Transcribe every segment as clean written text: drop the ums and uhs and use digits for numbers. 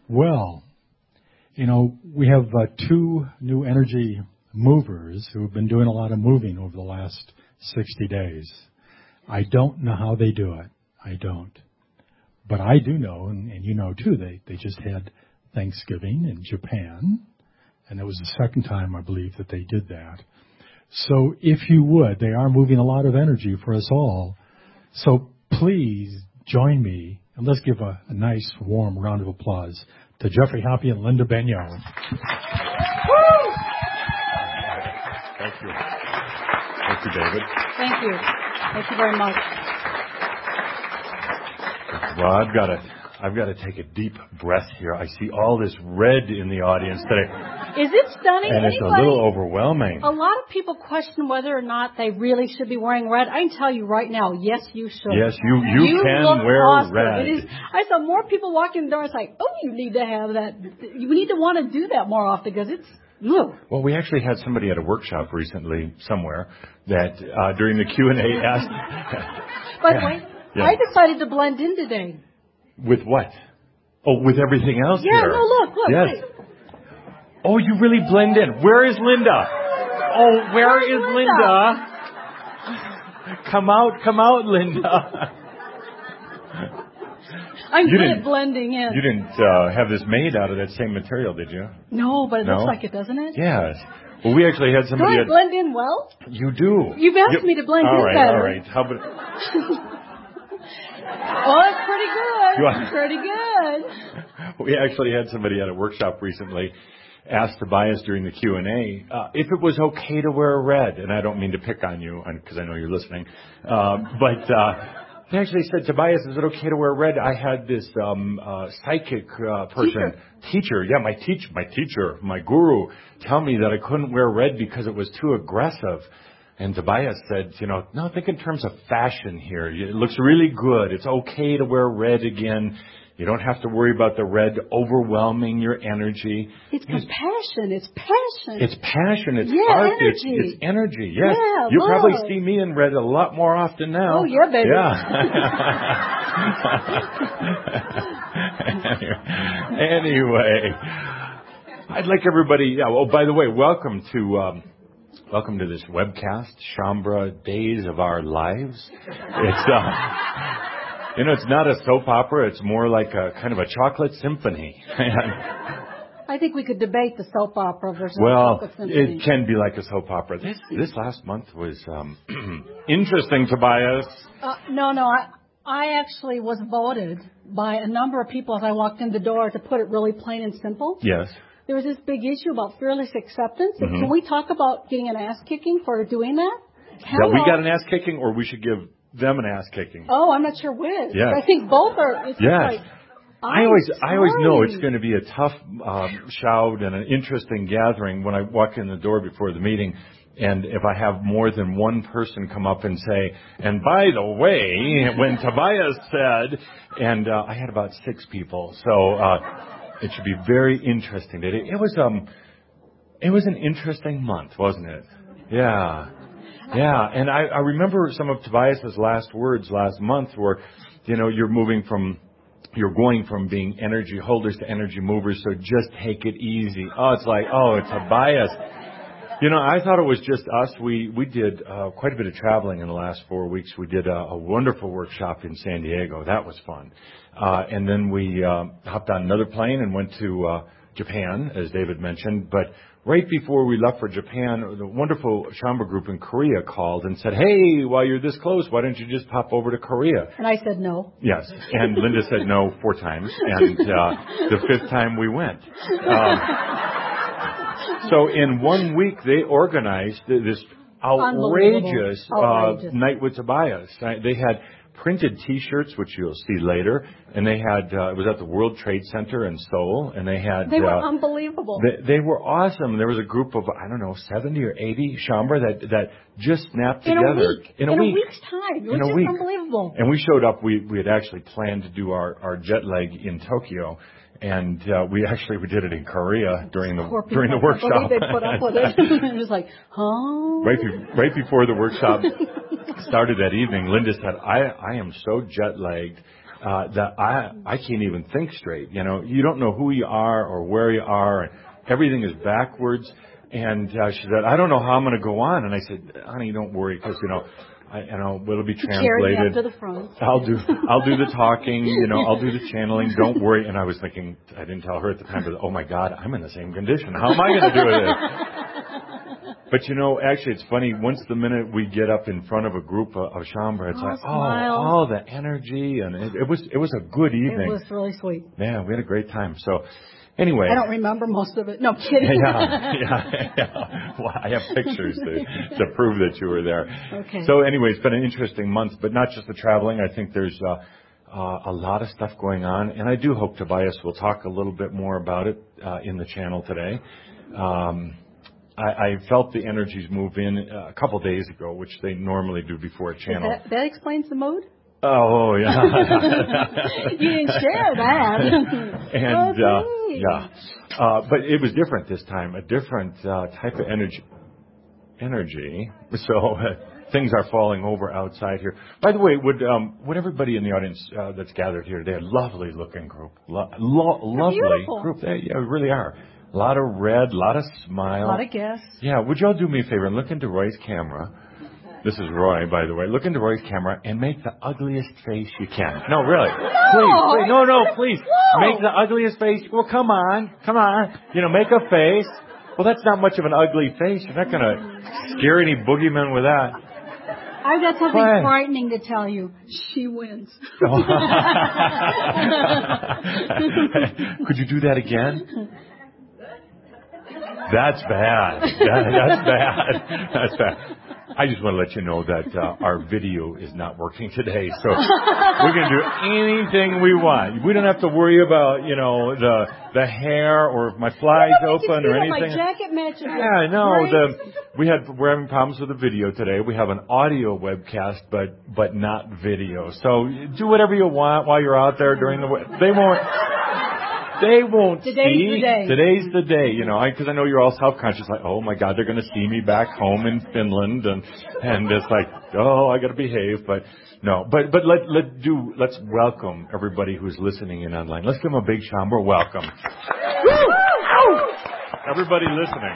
Well, we have two new energy movers who have been doing a lot of moving over the last 60 days. I don't know how they do it. I don't. But I do know, and you know too, they just had Thanksgiving in Japan, and it was the second time, I believe, that they did that. So if you would, they are moving a lot of energy for us all. So please join me, and let's give a nice, warm round of applause to Jeffrey Hoppe and Linda Bagno. Thank you. Thank you, David. Thank you. Thank you very much. Well, I've got to take a deep breath here. I see all this red in the audience today. Is it stunning? And it's a little overwhelming. A lot of people question whether or not they really should be wearing red. I can tell you right now, yes, you should. Yes, you can wear awesome. red. I saw more people walking the door. It's like, oh, you need to have that. You need to want to do that more often because it's new. Well, we actually had somebody at a workshop recently somewhere that during the Q&A asked. By the way, I decided to blend in today. With what? Oh, with everything else here? Yeah, no, look. Yes. Wait. Oh, you really blend in. Where is Linda? Oh, where is Linda? Come out, Linda. I'm good at blending in. You didn't have this made out of that same material, did you? No, but it looks like it, doesn't it? Yes. Well, we actually had somebody. Do I blend in well? You do. You've asked me to blend in better. All right. How about... Oh, it's pretty good. Pretty good. We actually had somebody at a workshop recently ask Tobias during the Q&A if it was okay to wear red. And I don't mean to pick on you because I know you're listening. But they actually said, Tobias, is it okay to wear red? I had this psychic person, teacher, my guru, tell me that I couldn't wear red because it was too aggressive. And Tobias said, no, think in terms of fashion here. It looks really good. It's okay to wear red again. You don't have to worry about the red overwhelming your energy. It's compassion. It's passion. It's passion. It's art. Energy. It's energy. Yes. Yeah, you probably see me in red a lot more often now. Oh, yeah, baby. Yeah. Anyway, I'd like everybody. Oh, by the way, welcome to this webcast, Shaumbra Days of Our Lives. It's, it's not a soap opera. It's more like a kind of a chocolate symphony. I think we could debate the soap opera versus the chocolate symphony. It can be like a soap opera. This last month was interesting, Tobias. No. I actually was voted by a number of people as I walked in the door, to put it really plain and simple. Yes. There was this big issue about fearless acceptance. Mm-hmm. Can we talk about getting an ass kicking for doing that? That we got an ass kicking, or we should give them an ass kicking? Oh, I'm not sure which. Yes. I think both are. It's yes. Like, I always know it's going to be a tough shout and an interesting gathering when I walk in the door before the meeting. And if I have more than one person come up and say, and by the way, when Tobias said, and I had about 6 people. So, it should be very interesting. It was an interesting month, wasn't it? Yeah. Yeah. And I remember some of Tobias's last words last month were, you're going from being energy holders to energy movers, so just take it easy. Oh, it's like, Tobias. I thought it was just us. We did quite a bit of traveling in the last 4 weeks. We did a wonderful workshop in San Diego. That was fun. And then we hopped on another plane and went to Japan, as David mentioned. But right before we left for Japan, the wonderful Shaumbra group in Korea called and said, hey, while you're this close, why don't you just pop over to Korea? And I said no. Yes. And Linda said no 4 times. And the 5th time we went. So in 1 week, they organized this outrageous night with Tobias. They had printed T-shirts, which you'll see later, and they had it was at the World Trade Center in Seoul, and they were unbelievable. They were awesome. There was a group of 70 or 80 Shaumbra that just snapped together in a week's time. It was just unbelievable. And we showed up. We had actually planned to do our jet leg in Tokyo. And we did it in Korea during the workshop. I believe they put up with it. It was like, huh? Right before the workshop started that evening, Linda said, I am so jet lagged that I can't even think straight. You know, you don't know who you are or where you are, and everything is backwards. And she said, I don't know how I'm going to go on. And I said, honey, don't worry, because, you know, it'll be translated. Carry me up to the front. I'll do the talking, you know, I'll do the channeling. Don't worry. And I was thinking, I didn't tell her at the time, but oh my God, I'm in the same condition. How am I going to do this? But you know, actually, it's funny. Once the minute we get up in front of a group of Shaumbra, it's like, oh, the energy, and it was a good evening. It was really sweet. Yeah, we had a great time. So. Anyway. I don't remember most of it. No, I'm kidding. Yeah. Well, I have pictures to prove that you were there. Okay. So anyway, it's been an interesting month, but not just the traveling. I think there's a lot of stuff going on, and I do hope Tobias will talk a little bit more about it in the channel today. I felt the energies move in a couple days ago, which they normally do before a channel. That explains the mood? Oh, yeah. You didn't share that. And, yeah. But it was different this time, a different type of energy. So things are falling over outside here. By the way, would everybody in the audience that's gathered here today, a lovely looking group, lovely group. They really are. A lot of red, a lot of smile. A lot of guests. Yeah, would y'all do me a favor and look into Roy's camera? This is Roy, by the way. Look into Roy's camera and make the ugliest face you can. No, really. Please. No. Make the ugliest face. Well, come on. You know, make a face. Well, that's not much of an ugly face. You're not going to scare any boogeymen with that. I've got something frightening to tell you. She wins. Could you do that again? That's bad. That's bad. I just want to let you know that our video is not working today, so we're going to do anything we want. We don't have to worry about, you know, the hair or if my fly's open or anything. My jacket matches. Yeah, no. We're having problems with the video today. We have an audio webcast, but not video. So do whatever you want while you're out there during the. They won't see. Today's the day, you know, because I know you're all self-conscious, like, oh my God, they're going to see me back home in Finland, and it's like, oh, I got to behave, but no, but let's welcome everybody who's listening in online. Let's give them a big Shaumbra welcome. Woo! Everybody listening.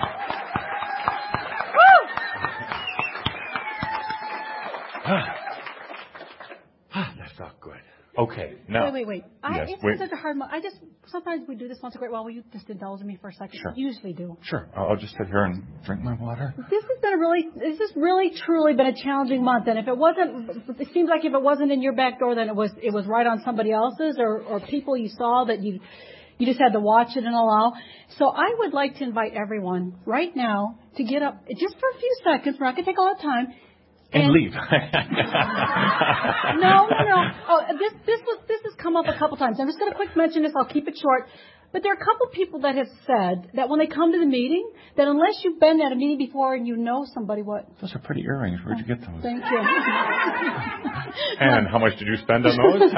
That felt good. Okay, now. Wait. It's such a hard moment. Sometimes we do this once in a great while. Will you just indulge me for a second? Sure. You usually do. Sure. I'll just sit here and drink my water. This has really truly been a challenging month. And it seems like if it wasn't in your back door, then it was right on somebody else's or people you saw that you just had to watch it and allow. So I would like to invite everyone right now to get up just for a few seconds. We're not going to take a lot of time. And leave. No. Oh, this has come up a couple times. I'm just going to quick mention this. I'll keep it short. But there are a couple people that have said that when they come to the meeting, that unless you've been at a meeting before and you know somebody, what? Those are pretty earrings. Where'd you get those? Thank you. And how much did you spend on those?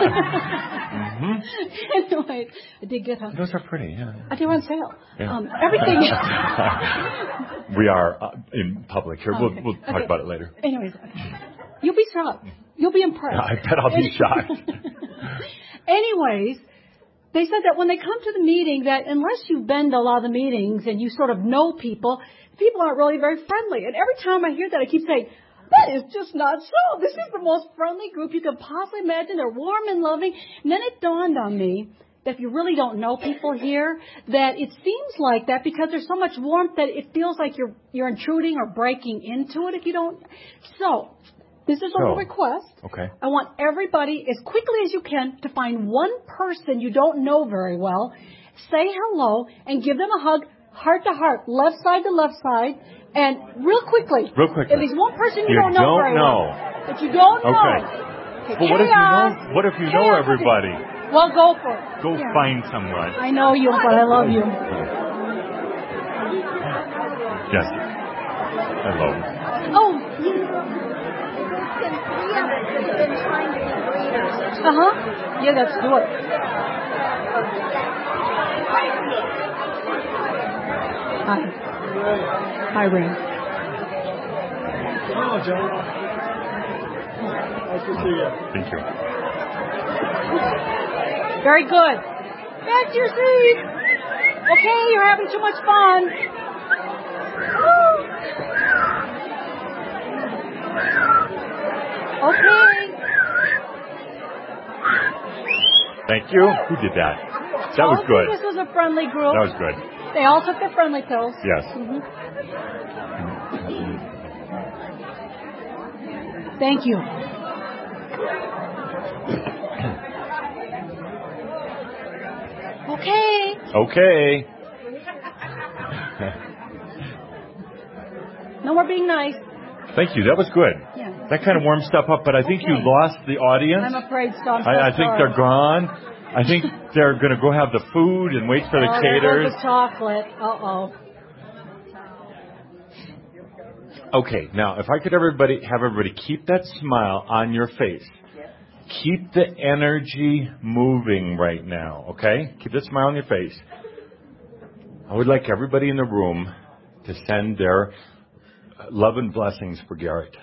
Anyway, I did get them. Those are pretty, yeah. They were on sale. Yeah. Everything. We are in public here. Okay. We'll talk about it later. Anyways, you'll be shocked. You'll be impressed. I bet I'll be shocked. Anyways, they said that when they come to the meeting, that unless you've been to a lot of the meetings and you sort of know people aren't really very friendly. And every time I hear that, I keep saying, that is just not so. This is the most friendly group you could possibly imagine. They're warm and loving. And then it dawned on me that if you really don't know people here, that it seems like that because there's so much warmth that it feels like you're intruding or breaking into it if you don't. So, this is a little request. Okay. I want everybody, as quickly as you can, to find one person you don't know very well, say hello, and give them a hug, heart to heart, left side to left side, and real quickly. If there's one person you don't know very well. That you don't know. Okay. Well, what if you know everybody? Okay. Well, go for it. Go find someone. I know you, but I love you. Yes. Hello. Oh, yeah, let's do it. Hi, Ray. Hello, Joe. Nice to see you. Thank you. Very good. Back to your seat. Okay, you're having too much fun. Okay. Thank you. Who did that? That was good. This was a friendly group. That was good. They all took their friendly pills. Yes. Thank you. Okay. Okay. No more being nice. Thank you. That was good. Yeah. That kind of warmed stuff up, but I think you Okay. lost the audience. I'm afraid so. I'm so I think sorry. they're gone. I think they're going to go have the food and wait for the There caterers. goes the chocolate. Uh-oh. Okay, now if I could have everybody keep that smile on your face. Keep the energy moving right now, okay? Keep that smile on your face. I would like everybody in the room to send their love and blessings for Garrett.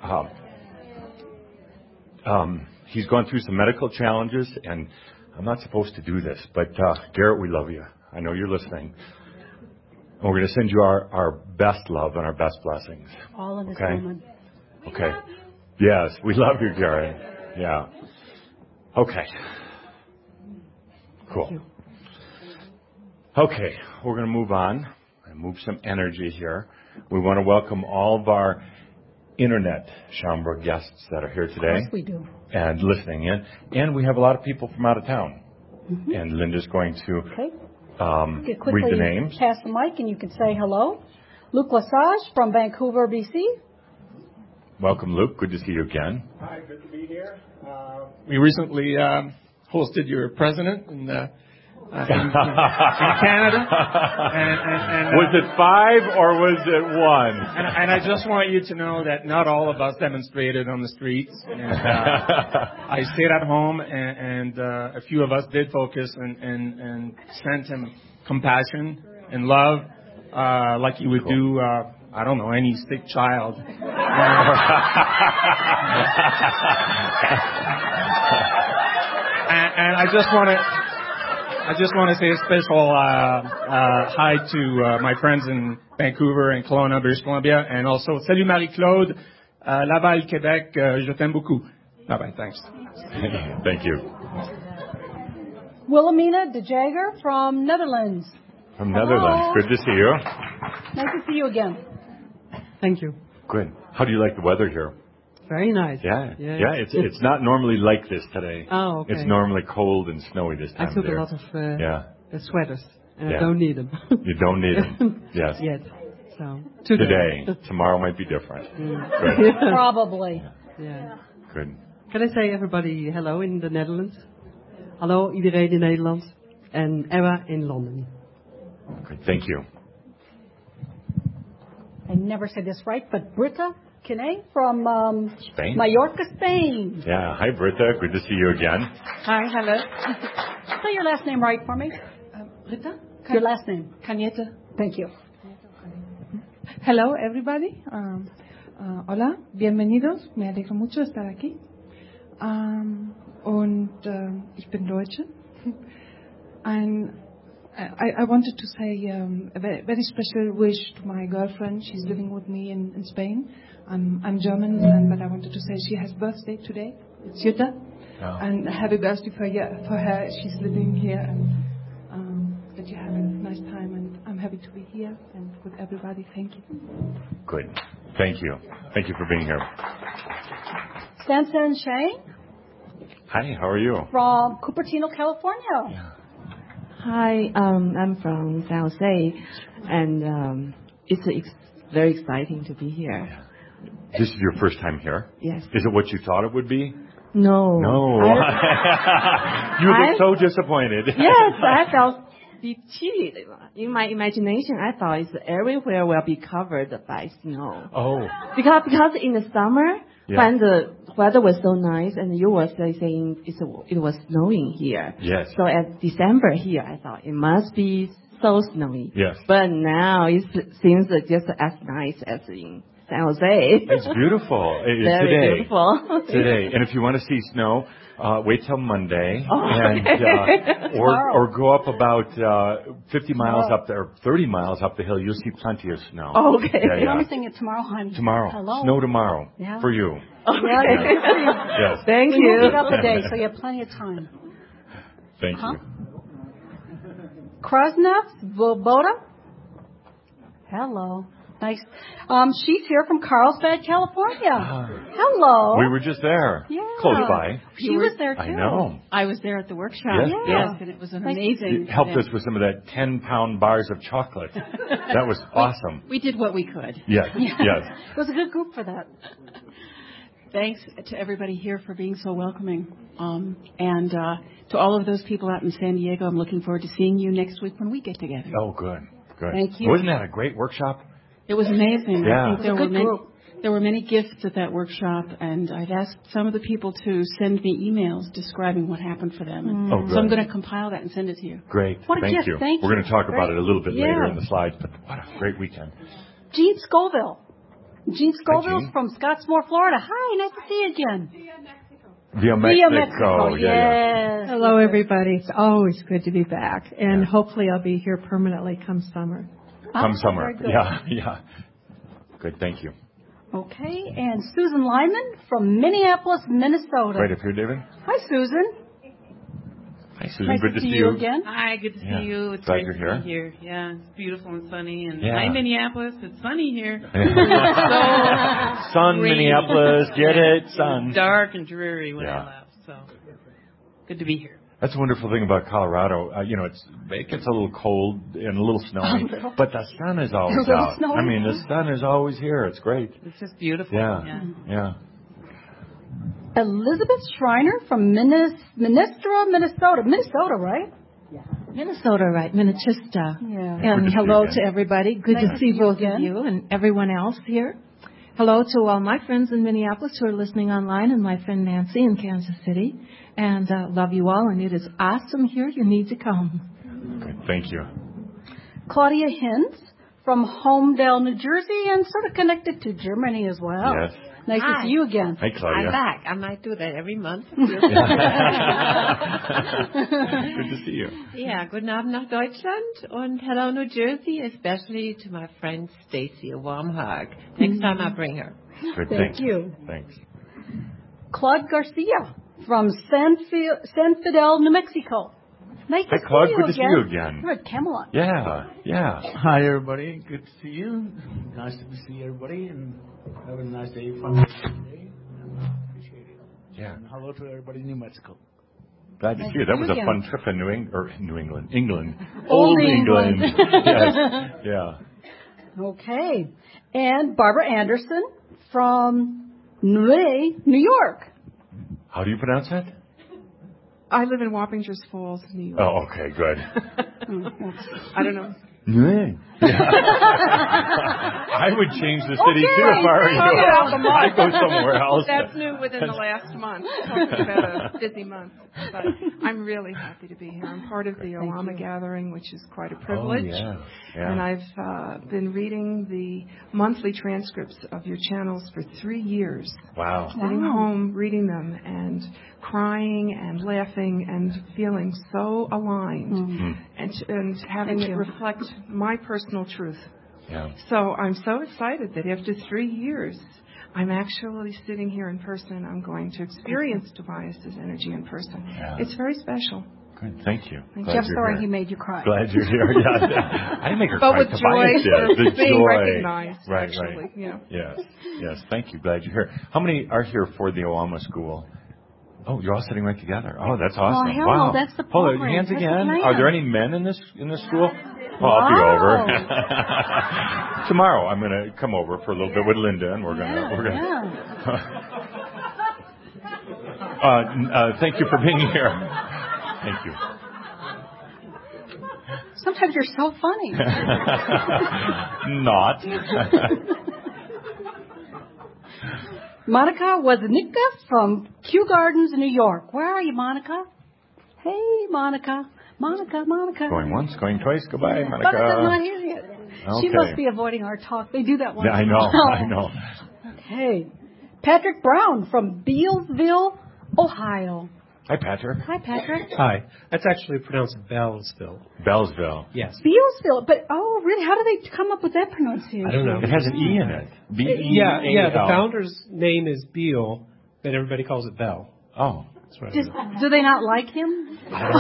He's gone through some medical challenges, and I'm not supposed to do this, but Garrett, we love you. I know you're listening. And we're going to send you our best love and our best blessings. All in this Okay? moment. Okay. Yes, we love you, Garrett. Yeah. Okay. Cool. Okay, we're going to move on and move some energy here. We want to welcome all of our internet Schaumburg guests that are here today. Yes, we do. And listening in. And we have a lot of people from out of town. Mm-hmm. And Linda's going to Okay. You can read the quickly names. pass the mic and you can say hello. Luc Lesage from Vancouver, BC. Welcome, Luke. Good to see you again. Hi, good to be here. We recently hosted your president in Canada. And Was it 5 or was it 1? And I just want you to know that not all of us demonstrated on the streets. And, I stayed at home, and a few of us did focus and sent him compassion and love, like you would do, I don't know, any sick child. And I just want to say a special hi to my friends in Vancouver and Kelowna, British Columbia, and also salut Marie-Claude, Laval, Québec, je t'aime beaucoup. Bye-bye, thanks. Thank you. Wilhelmina de Jager from Netherlands. From Netherlands. Good to see you. Nice to see you again. Thank you. Good. How do you like the weather here? Very nice. Yeah. Yes. Yeah, it's not normally like this today. Oh, okay. It's normally cold and snowy this time I took of year. a lot of sweaters, and Yeah. I don't need them. You don't need them. Yes. Yet. So Today. Tomorrow might be different. Good. Probably. Yeah. Good. Can I say everybody hello in the Netherlands? Hallo iedereen in Nederland. En Emma in London. Good. Thank you. I never say this right, but Britta Kine from Spain? Mallorca, Spain. Yeah. Hi, Britta. Good to see you again. Hi, hello. Say your last name right for me. Rita? Your last name. Cañete. Thank you. Hello, everybody. Hola, bienvenidos. Me alegro mucho estar aquí. Ich bin Deutsche. And I wanted to say a very special wish to my girlfriend. She's living with me in Spain. I'm German, but I wanted to say she has birthday today. It's Jutta. Oh. And happy birthday for her. She's living here, and that you have a nice time. And I'm happy to be here and with everybody. Thank you. Good. Thank you. Thank you for being here. Stanson Shane Hi, how are you? from Cupertino, California. Hi, I'm from San Jose, and it's very exciting to be here. This is your first time here? Yes. Is it what you thought it would be? No. No. You look so disappointed. Yes, I felt cheated. In my imagination, I thought everywhere will be covered by snow. Oh. Because in the summer, Yeah. when the weather was so nice, and you were saying it was snowing here. Yes. So at December here, I thought it must be so snowy. Yes. But now it seems just as nice as in San Jose. It's beautiful. It's Very today. beautiful. Today. And if you want to see snow, wait till Monday, Okay. or go up about 50 miles up there, 30 miles up the hill. You'll see plenty of snow. Okay. Yeah, You want yeah. me to sing it tomorrow, honey? Tomorrow. Hello. Snow tomorrow. Yeah. For you. Yeah. Yes. Thank We you. moved it up a day, so you have plenty of time. Thank Huh? you. Krasnev Voboda. Hello. Nice. She's here from Carlsbad, California. Hello. We were just there. Yeah. Close by. She was there too. I know. I was there at the workshop. Yes, yes. And it was an Nice. amazing. It helped event. us with some of that 10-pound bars of chocolate. That was awesome. We did what we could. Yes, yes. It was a good group for that. Thanks to everybody here for being so welcoming. And to all of those people out in San Diego, I'm looking forward to seeing you next week when we get together. Oh, good, good. Thank you. Wasn't that a great workshop? It was amazing. Yeah. I think It was a good group. there were many gifts at that workshop, and I've asked some of the people to send me emails describing what happened for them. And Oh, good. so I'm going to compile that and send it to you. Great. What a Thank gift. you. Thank We're you. going to talk about Great. it a little bit later Yeah. in the slides, but what a great weekend. Gene Scoville. Gene Scoville's Gene. from Scottsmore, Florida. Hi, nice to see you again. Via Via Mexico. Mexico, Yeah, yes. Hello, everybody. It's always good to be back, and Yeah. hopefully I'll be here permanently come summer. yeah. Come Ah, summer. very good. Yeah, yeah. Good, thank you. Okay, and Susan Lyman from Minneapolis, Minnesota. Right up here, David. Hi, Susan. Hi, Susan. Nice Good to see see you again. Hi, good to see Yeah. you. It's Glad great you're to be here. Yeah, it's beautiful and sunny. And Yeah. hi, Minneapolis. It's sunny here. Sun, rainy. Minneapolis. Get it? Sun. Dark and dreary when Yeah. I left. So good to be here. That's a wonderful thing about Colorado. It gets a little cold and a little snowy, but the sun is always A little out. snowy. I mean, the sun is always here. It's great. It's just beautiful. Yeah, yeah. Elizabeth Schreiner from Minnesota, Minnesota, right? Minnesota, right? Minnesota. Yeah. And Good to see hello you again. to everybody. Good Nice to see you both again. of you and everyone else here. Hello to all my friends in Minneapolis who are listening online, and my friend Nancy in Kansas City. And love you all, and it is awesome here. You need to come. Good. Thank you. Claudia Hintz from Homedale, New Jersey, and sort of connected to Germany as well. Yes. Nice to Hi. see you again. Hi, Claudia. I'm back. I might do that every month. Good to see you. Yeah, guten Abend nach Deutschland und hello New Jersey, especially to my friend Stacy. A warm hug. Next time I bring her. Good. Thank you. Thanks. Claude Garcia from San Fidel, New Mexico. Nice Hi, to Claude. see you Good to again. see you again. You're at Camelot. Yeah, yeah. Hi, everybody. Good to see you. Nice to see everybody, and have a nice day. Fun day. Appreciate it. Yeah. And hello to everybody in New Mexico. Glad to Nice see you. to That see was you a again. fun trip in England. Old England. England. Yes. Yeah. Okay. And Barbara Anderson from New York. How do you pronounce that? I live in Wappingers Falls, New York. Oh, okay, good. I don't know. I would change the city too if I were you. I'd go somewhere else. That's new within the last month. Talking about a busy month. But I'm really happy to be here. I'm part of the Oama Gathering, which is quite a privilege. Oh, yeah. Yeah. And I've been reading the monthly transcripts of your channels for 3 years. Wow. Sitting home, reading them, and crying and laughing and feeling so aligned and having it reflect my personal truth. Yeah. So I'm so excited that after 3 years, I'm actually sitting here in person. I'm going to experience Tobias's energy in person. Yeah. It's very special. Good. Thank you. Glad Jeff's you're sorry here. he made you cry. Glad you're here. Yeah. I didn't make her But cry. with Tobias joy, did. The being joy. recognized, Right, actually. right. Yeah. Yes. Yes. Thank you. Glad you're here. How many are here for the Oama School? Oh, you're all sitting right together. Oh, that's awesome. hell wow. no, that's the Hold on, program. hands That's the again. plan. Are there any men in this school? Oh, I'll be over. Tomorrow I'm going to come over for a little bit with Linda, and we're going to. Thank you for being here. Thank you. Sometimes you're so funny. Not. Monica Woznicka from Kew Gardens, New York. Where are you, Monica? Hey, Monica. Monica. Going once, going twice. Goodbye, Monica. Monica's not here yet. She Okay. must be avoiding our talk. They do that once. Yeah, I know. I know. Okay. Patrick Brown from Bealsville, Ohio. Hi, Patrick. Hi, Patrick. Hi. That's actually pronounced Bellsville. Bellsville. Yes. Bealsville, but really? How do they come up with that pronunciation? I don't know. It has an E in it. B-E-A-L. Yeah. The founder's name is Beal, but everybody calls it Bell. Oh. That's right. Do they not like him?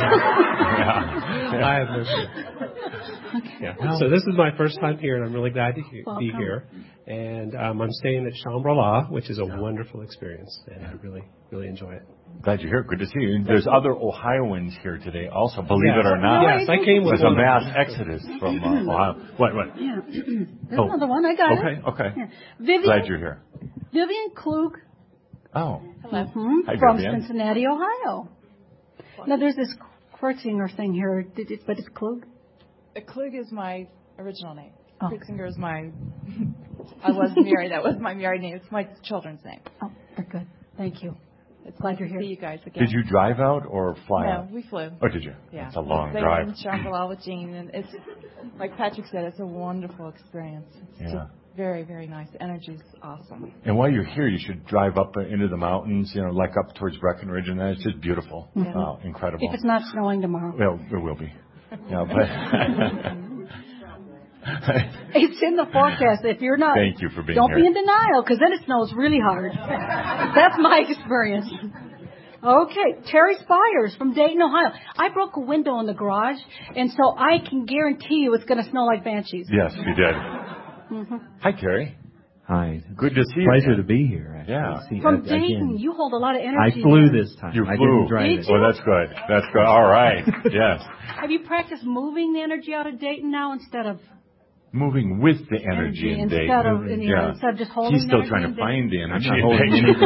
I have no clue. Yeah. So this is my first time here, and I'm really glad to be here. And I'm staying at Shambhala, which is a wonderful experience, and I really, really enjoy it. Glad you're here. Good to see you. There's other Ohioans here today also, believe it or not. Yes, I came with There's a one. mass exodus from Ohio. What? Yeah. There's another one. I got it. Okay. Yeah. Vivian, Glad you're here. Vivian Klug. Oh. Hello. Hi, From Vivian. Cincinnati, Ohio. Now, there's this Kreuzinger thing here, but it's Klug? Klug is my original name. Oh. Kreuzinger is my... I was married. That was my married name. It's my children's name. Oh, very good. Thank you. It's glad nice you're to here. see you guys again. Did you drive out or fly out? No, we flew. Oh, did you? Yeah. It's a long Stayed drive. in Shambhala with Jean, and it's, like Patrick said, it's a wonderful experience. It's just very, very nice. The energy's awesome. And while you're here, you should drive up into the mountains, like up towards Breckenridge, and that. It's just beautiful. Yeah. Wow, incredible. If it's not snowing tomorrow. Well, it will be. Yeah, but it's in the forecast. If you're not, thank you for being don't here. be in denial, because then it snows really hard. That's my experience. Okay, Terry Spires from Dayton, Ohio. I broke a window in the garage, and so I can guarantee you it's going to smell like banshees. Yes, you did. Mm-hmm. Hi, Terry. Hi. Good to see you. Pleasure again. to be here. Actually. Yeah. From Dayton, you hold a lot of I energy. flew there. this time. You I flew. didn't drive Did it. you? Well, that's good. That's good. All right. Yes. Have you practiced moving the energy out of Dayton now instead of Moving with the energy in Dayton. instead of instead of just holding? He's still the trying energy to find the I'm energy not in holding Dayton.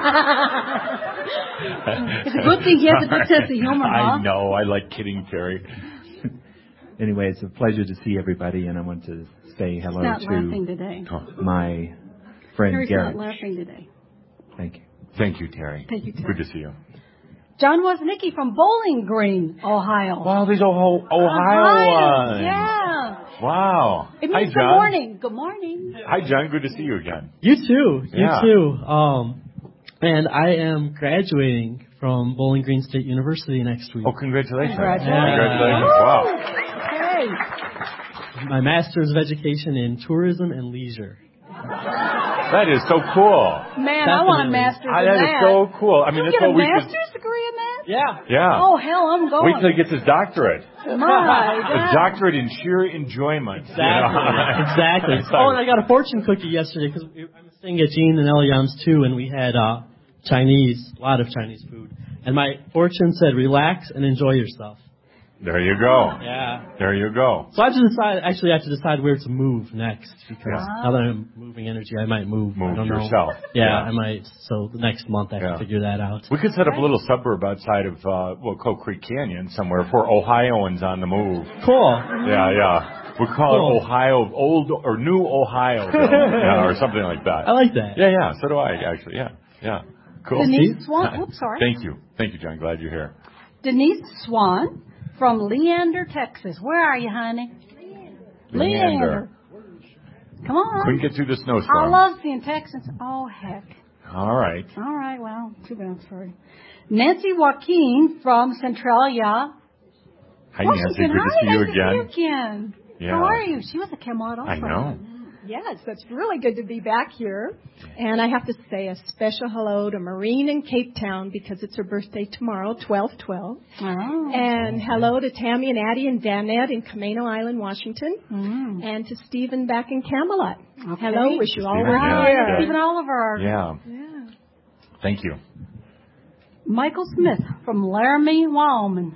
anything. It's a good thing he has a good sense of humor, huh? I know. I like kidding Terry. Anyway, it's a pleasure to see everybody, and I want to say hello He's not to laughing today. my friend Terry's Garrett. not laughing today. Thank you. Thank you, Terry. Thank you, Terry. Good to see you. John Woznicki from Bowling Green, Ohio. Wow, these Ohioans. Yeah. Wow. It Hi, means John. good morning. Good morning. Hi, John. Good to see you again. You too. Yeah. You too. And I am graduating from Bowling Green State University next week. Oh, congratulations. Congratulations. Wow. Hey. My Master's of Education in Tourism and Leisure. That is so cool. Man, I want a master's in That that. is so cool. I mean, you that's get a what we master's degree in that? Yeah. Oh, hell, I'm going. Wait till he gets his doctorate. My A God. doctorate in sheer enjoyment. Exactly. Oh, and I got a fortune cookie yesterday because I'm staying at Jean and Eliam's too, and we had Chinese, a lot of Chinese food. And my fortune said, relax and enjoy yourself. There you go. Yeah. There you go. So I have to decide where to move next, because now that I'm moving energy, I might move. I don't know. yourself. Yeah, I might. So the next month I have to figure that out. We could set up a little suburb outside of, Coal Creek Canyon somewhere for Ohioans on the move. Cool. Yeah. We call it Ohio, old or new Ohio, or something like that. I like that. Yeah. So do I, actually. Yeah. Cool. Denise Swan. Oops, sorry. Thank you, John. Glad you're here. Denise Swan from Leander, Texas. Where are you, honey? Leander. Come on. Couldn't get through the I snowstorm. love seeing Texans. Oh, heck. All right. All right, well, too bad, sorry. Nancy Joaquin from Centralia. Hi, Nancy. Good to see you again. Yeah. How are you? She was a Camelot also. I know. Yes, it's really good to be back here. And I have to say a special hello to Maureen in Cape Town because it's her birthday tomorrow, 12/12. Oh. And hello to Tammy and Addie and Danette in Camano Island, Washington. And to Stephen back in Camelot. Okay. Hello, wish you all Stephen, well. yeah. Stephen Oliver. Yeah. Thank you. Michael Smith from Laramie, Wyoming.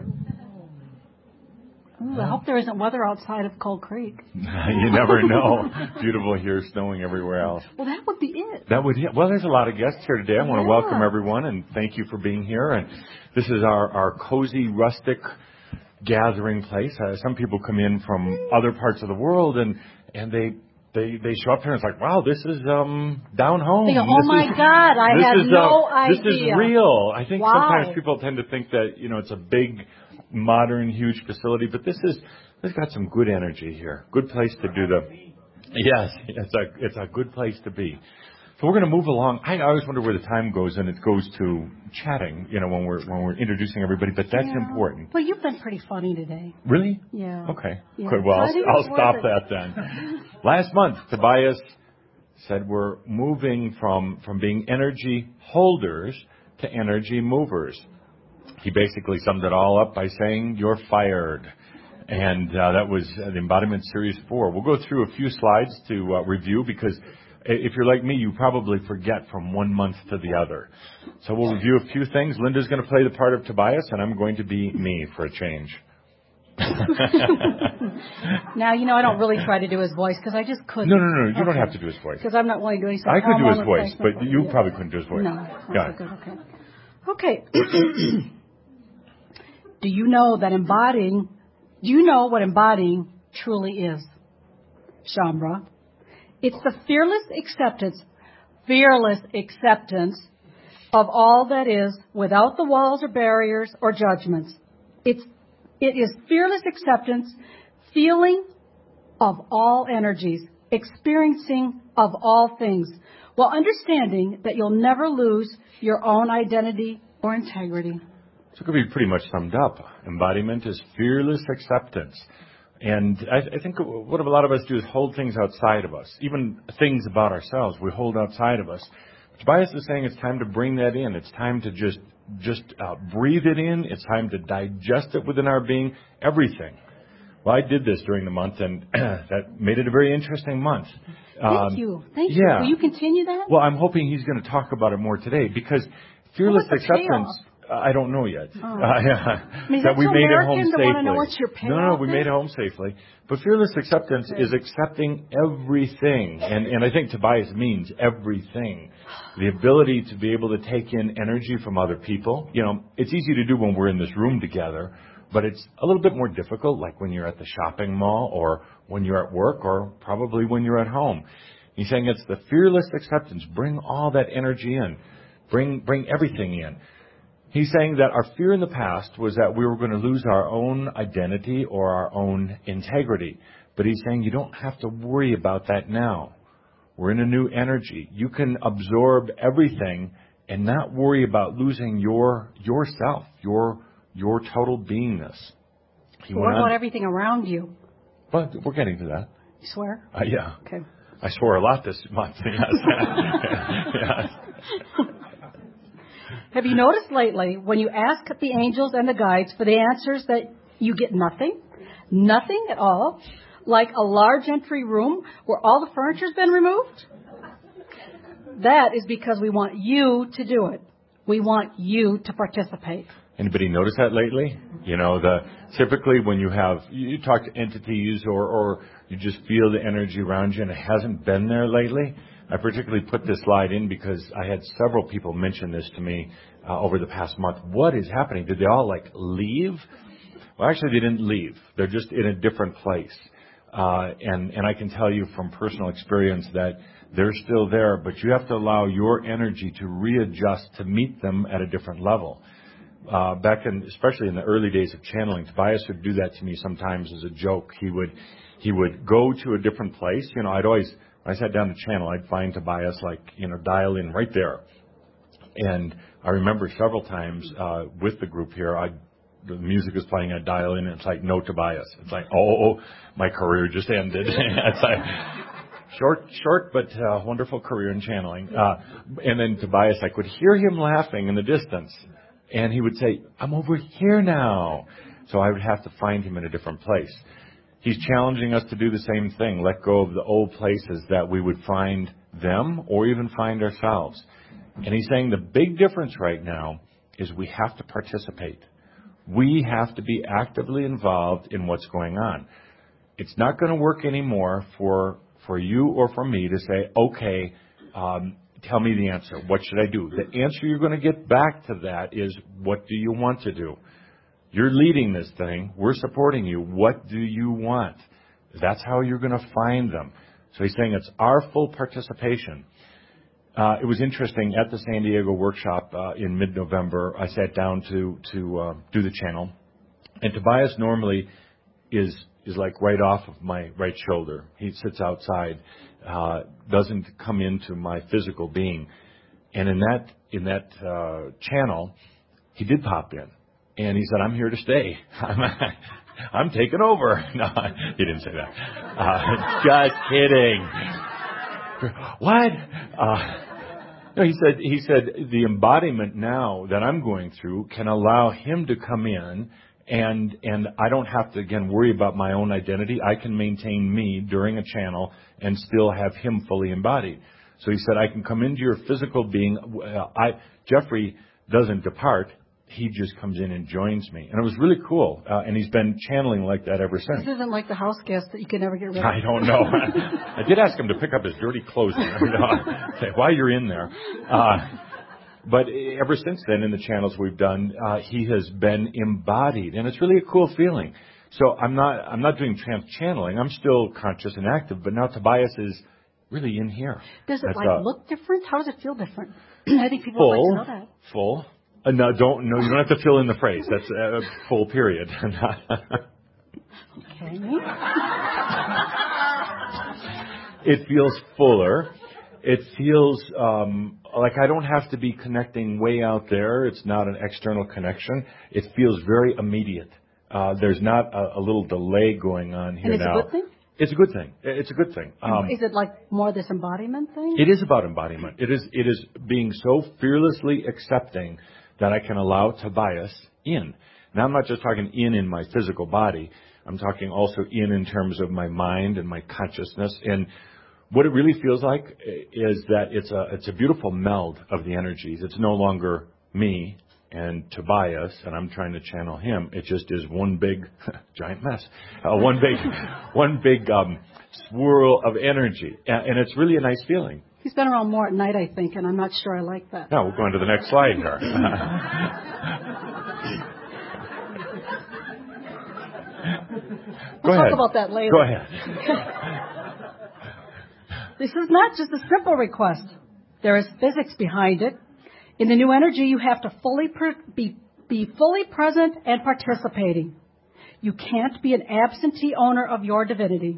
Ooh, I hope there isn't weather outside of Coal Creek. You never know. Beautiful here, snowing everywhere else. Well, that would be it. Well, there's a lot of guests here today. I want to welcome everyone and thank you for being here. And this is our cozy, rustic gathering place. Some people come in from other parts of the world and they show up here and it's like, wow, this is down home. They go, oh my God, I had no idea. This is real. I think Wow. sometimes people tend to think that, it's a big modern, huge facility, but this got some good energy here. Good place to do yes, it's a good place to be. So we're going to move along. I always wonder where the time goes, and it goes to chatting, when we're introducing everybody, but that's important. Well, you've been pretty funny today. Really? Yeah. Okay. Yeah. Good. Well, I'll stop that then. Last month, Tobias said we're moving from being energy holders to energy movers. He basically summed it all up by saying, you're fired. And that was the Embodiment Series 4. We'll go through a few slides to review, because if you're like me, you probably forget from one month to the other. So we'll review a few things. Linda's going to play the part of Tobias, and I'm going to be me for a change. Now, I don't really try to do his voice because I just couldn't. No. You don't have to do his voice. Because I'm not willing to do anything. I could do his voice, but you probably couldn't do his voice. No. Got it. Good. Okay. Do you know what embodying truly is? Shaumbra. It's the fearless acceptance of all that is without the walls or barriers or judgments. It is fearless acceptance, feeling of all energies, experiencing of all things, while understanding that you'll never lose your own identity or integrity. So it could be pretty much summed up. Embodiment is fearless acceptance. And I think what a lot of us do is hold things outside of us. Even things about ourselves we hold outside of us. Tobias is saying it's time to bring that in. It's time to just breathe it in. It's time to digest it within our being. Everything. Well, I did this during the month, and that made it a very interesting month. Thank you. Yeah. Will you continue that? Well, I'm hoping he's going to talk about it more today, because fearless acceptance... I don't know yet. That we made it home safely. Want to know what's your payoff we made it home safely. But fearless acceptance is accepting everything. And I think Tobias means everything. The ability to be able to take in energy from other people. It's easy to do when we're in this room together, but it's a little bit more difficult, like when you're at the shopping mall, or when you're at work, or probably when you're at home. He's saying it's the fearless acceptance. Bring all that energy in. Bring everything in. He's saying that our fear in the past was that we were going to lose our own identity or our own integrity. But he's saying you don't have to worry about that now. We're in a new energy. You can absorb everything and not worry about losing yourself, your total beingness. What about everything around you? Well, we're getting to that. You swear? Yeah. Okay. I swore a lot this month. Yes. Have you noticed lately when you ask the angels and the guides for the answers that you get nothing? Nothing at all? Like a large entry room where all the furniture's been removed? That is because we want you to do it. We want you to participate. Anybody notice that lately? Typically when you talk to entities or you just feel the energy around you and it hasn't been there lately. I particularly put this slide in because I had several people mention this to me over the past month. What is happening? Did they all leave? Well, actually they didn't leave. They're just in a different place. And I can tell you from personal experience that they're still there, but you have to allow your energy to readjust to meet them at a different level. Especially in the early days of channeling, Tobias would do that to me sometimes as a joke. He would go to a different place. When I sat down to channel, I'd find Tobias dial in right there. And I remember several times with the group here, the music is playing, I'd dial in, and it's like, no Tobias. It's like, oh, my career just ended. It's like short but wonderful career in channeling. And then Tobias, I could hear him laughing in the distance. And he would say, I'm over here now. So I would have to find him in a different place. He's challenging us to do the same thing, let go of the old places that we would find them or even find ourselves. And he's saying the big difference right now is we have to participate. We have to be actively involved in what's going on. It's not going to work anymore for you or for me to say, okay, tell me the answer. What should I do? The answer you're going to get back to that is, what do you want to do? You're leading this thing. We're supporting you. What do you want? That's how you're going to find them. So he's saying it's our full participation. It was interesting. At the San Diego workshop in mid-November, I sat down to do the channel. And Tobias normally is like right off of my right shoulder. He sits outside, doesn't come into my physical being. And in that channel, he did pop in, and he said, "I'm here to stay. I'm taking over." No, he didn't say that. Just kidding. What? No, he said the embodiment now that I'm going through can allow him to come in, and I don't have to again worry about my own identity. I can maintain me during a channel and still have him fully embodied. So he said, I can come into your physical being. Jeffrey doesn't depart. He just comes in and joins me. And it was really cool. And he's been channeling like that ever since. This isn't like the house guest that you can never get rid of. I don't know. I did ask him to pick up his dirty clothes say, while you're in there. But ever since then, in the channels we've done, he has been embodied. And it's really a cool feeling. So I'm not doing channeling. I'm still conscious and active. But now Tobias is really in here. Does it look different? How does it feel different? I think people would like to know that. Full. No, you don't have to fill in the phrase. That's full period. Okay. It feels fuller. It feels like I don't have to be connecting way out there. It's not an external connection. It feels very immediate. There's not a little delay going on here now. And it's a good thing? It's a good thing. It's a good thing. Is it like more this embodiment thing? It is about embodiment. It is being so fearlessly accepting that I can allow Tobias in. Now, I'm not just talking in my physical body. I'm talking also in terms of my mind and my consciousness. And what it really feels like is that it's a beautiful meld of the energies. It's no longer me and Tobias, and I'm trying to channel him. It just is one big giant mess, one big swirl of energy, and it's really a nice feeling. He's been around more at night, I think, and I'm not sure I like that. No, we're going to the next slide here. We'll talk about that later. Go ahead. This is not just a simple request. There is physics behind it. In the new energy, you have to be fully present and participating. You can't be an absentee owner of your divinity.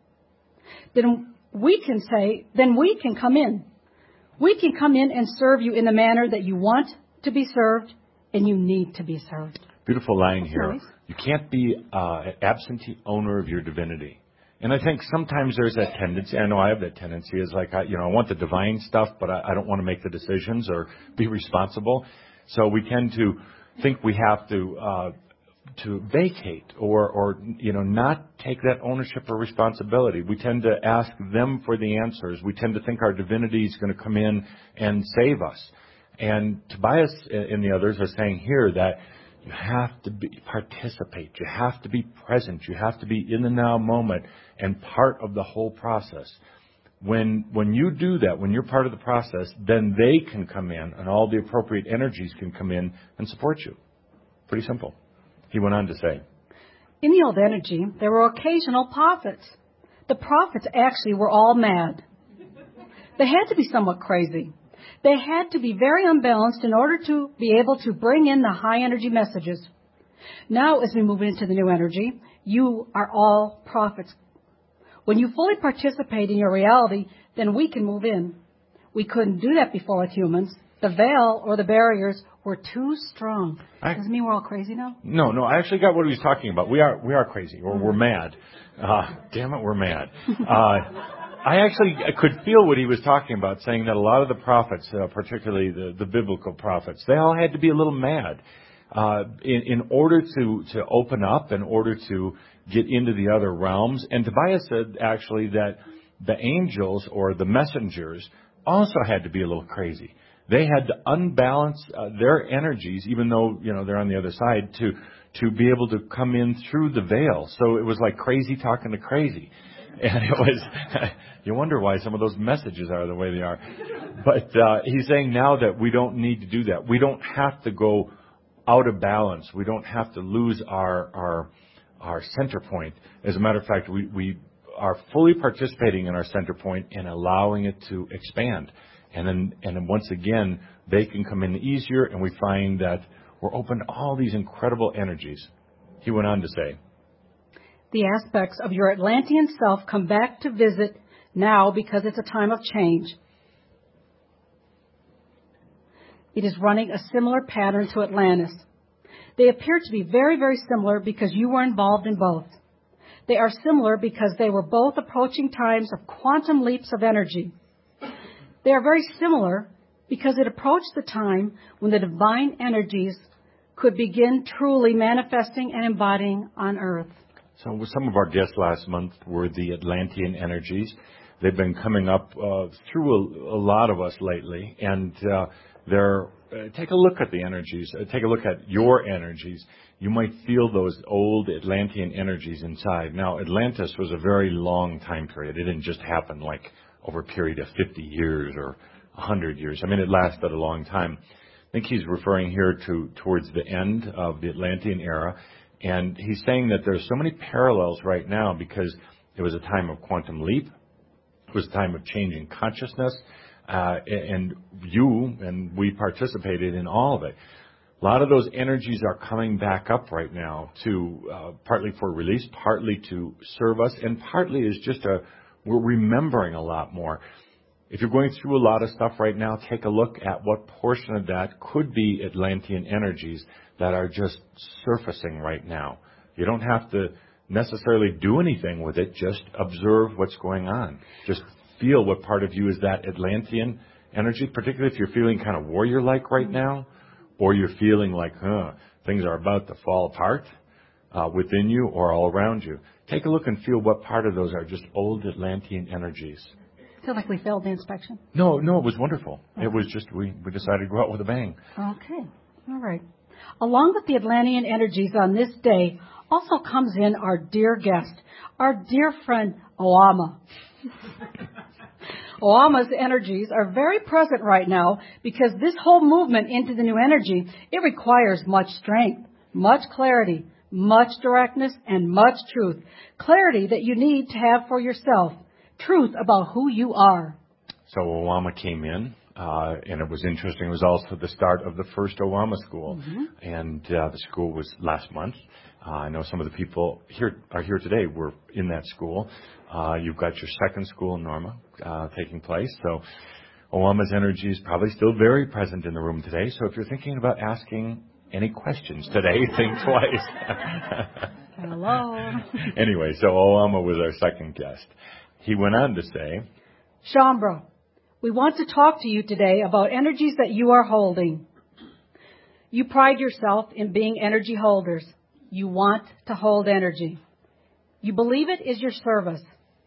Then we can come in. We can come in and serve you in the manner that you want to be served and you need to be served. Beautiful line here. Nice. You can't be an absentee owner of your divinity. And I think sometimes there's that tendency. I know I have that tendency. Is like, I want the divine stuff, but I don't want to make the decisions or be responsible. So we tend to think we have to vacate or not take that ownership or responsibility. We tend to ask them for the answers. We tend to think our divinity is going to come in and save us. And Tobias and the others are saying here that you have to participate. You have to be present. You have to be in the now moment and part of the whole process. When you do that, when you're part of the process, then they can come in and all the appropriate energies can come in and support you. Pretty simple. He went on to say, in the old energy, there were occasional prophets. The prophets actually were all mad. They had to be somewhat crazy. They had to be very unbalanced in order to be able to bring in the high energy messages. Now, as we move into the new energy, you are all prophets. When you fully participate in your reality, then we can move in. We couldn't do that before with humans. The veil or the barriers were too strong. Does it mean we're all crazy now? No, I actually got what he was talking about. We are crazy, or we're mad. Damn it, we're mad. I could feel what he was talking about, saying that a lot of the prophets, particularly the biblical prophets, they all had to be a little mad in order to open up, in order to get into the other realms. And Tobias said actually that the angels or the messengers also had to be a little crazy. They had to unbalance their energies, even though they're on the other side, to be able to come in through the veil. So it was like crazy talking to crazy. And it was, you wonder why some of those messages are the way they are. But he's saying now that we don't need to do that. We don't have to go out of balance. We don't have to lose our center point. As a matter of fact, we are fully participating in our center point and allowing it to expand. And then once again, they can come in easier, and we find that we're open to all these incredible energies. He went on to say, the aspects of your Atlantean self come back to visit now because it's a time of change. It is running a similar pattern to Atlantis. They appear to be very, very similar because you were involved in both. They are similar because they were both approaching times of quantum leaps of energy. They are very similar because it approached the time when the divine energies could begin truly manifesting and embodying on Earth. So some of our guests last month were the Atlantean energies. They've been coming up through a lot of us lately, and take a look at the energies. Take a look at your energies. You might feel those old Atlantean energies inside. Now, Atlantis was a very long time period. It didn't just happen like over a period of 50 years or 100 years. I mean, it lasted a long time. I think he's referring here towards the end of the Atlantean era. And he's saying that there's so many parallels right now because it was a time of quantum leap. It was a time of changing consciousness. And you and we participated in all of it. A lot of those energies are coming back up right now to partly for release, partly to serve us, and partly is just we're remembering a lot more. If you're going through a lot of stuff right now, take a look at what portion of that could be Atlantean energies that are just surfacing right now. You don't have to necessarily do anything with it. Just observe what's going on. Just feel what part of you is that Atlantean energy, particularly if you're feeling kind of warrior-like right now, or you're feeling like, things are about to fall apart within you or all around you. Take a look and feel what part of those are just old Atlantean energies. I feel like we failed the inspection. No, it was wonderful. Okay. It was just, we decided to go out with a bang. Okay. All right. Along with the Atlantean energies on this day also comes in our dear guest, our dear friend, Oama. Oama's energies are very present right now because this whole movement into the new energy, it requires much strength, much clarity, much directness, and much truth. Clarity that you need to have for yourself. Truth about who you are. So Oama came in, and it was interesting. It was also the start of the first Oama school. Mm-hmm. And the school was last month. I know some of the people are here today were in that school. You've got your second school in Norma taking place. So Oama's energy is probably still very present in the room today. So if you're thinking about asking any questions today, think twice. Hello. Anyway, so Oama was our second guest. He went on to say, Shaumbra, we want to talk to you today about energies that you are holding. You pride yourself in being energy holders. You want to hold energy. You believe it is your service.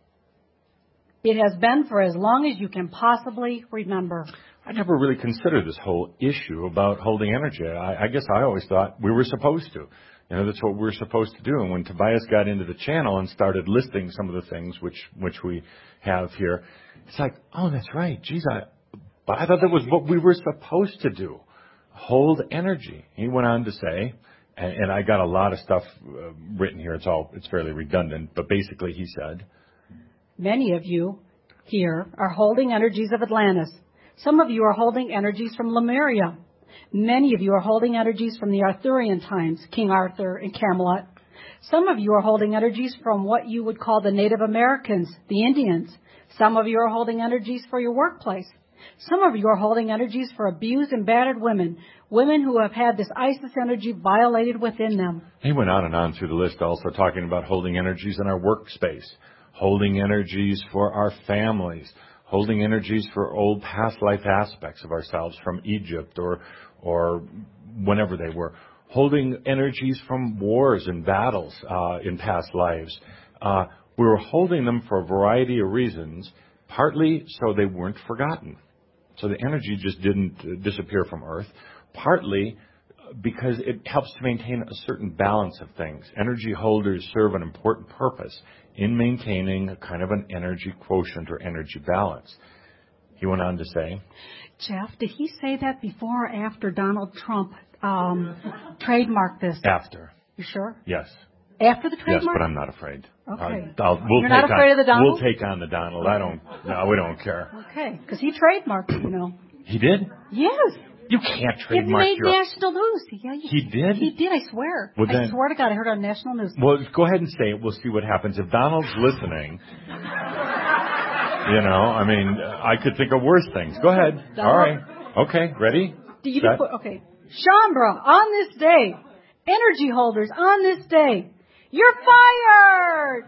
It has been for as long as you can possibly remember. I never really considered this whole issue about holding energy. I guess I always thought we were supposed to. You know, that's what we're supposed to do. And when Tobias got into the channel and started listing some of the things which we have here, it's like, oh, that's right. Geez, I thought that was what we were supposed to do. Hold energy. He went on to say, and I got a lot of stuff written here. It's fairly redundant, but basically he said, many of you here are holding energies of Atlantis. Some of you are holding energies from Lemuria. Many of you are holding energies from the Arthurian times, King Arthur and Camelot. Some of you are holding energies from what you would call the Native Americans, the Indians. Some of you are holding energies for your workplace. Some of you are holding energies for abused and battered women who have had this Isis energy violated within them. He went on and on through the list, also talking about holding energies in our workspace, holding energies for our families, holding energies for old past life aspects of ourselves from Egypt or whenever they were, holding energies from wars and battles in past lives. We were holding them for a variety of reasons, partly so they weren't forgotten. So the energy just didn't disappear from Earth, partly because it helps to maintain a certain balance of things. Energy holders serve an important purpose in maintaining a kind of an energy quotient or energy balance. He went on to say, Jeff, did he say that before or after Donald Trump trademarked this? After. You sure? Yes. After the trademark? Yes, but I'm not afraid. Okay. You're not afraid of the Donald? We'll take on the Donald. We don't care. Okay, because he trademarked it, you know. He did? Yes. You can't It trademark made your... national news. Yeah, He did? He did, I swear. Well, I then- swear to God, I heard it on national news. Well, go ahead and say it. We'll see what happens. If Donald's listening, I mean, I could think of worse things. Go ahead. Donald? All right. Okay, ready? You Set. just put, okay. Shambra, on this day, energy holders, on this day, you're fired!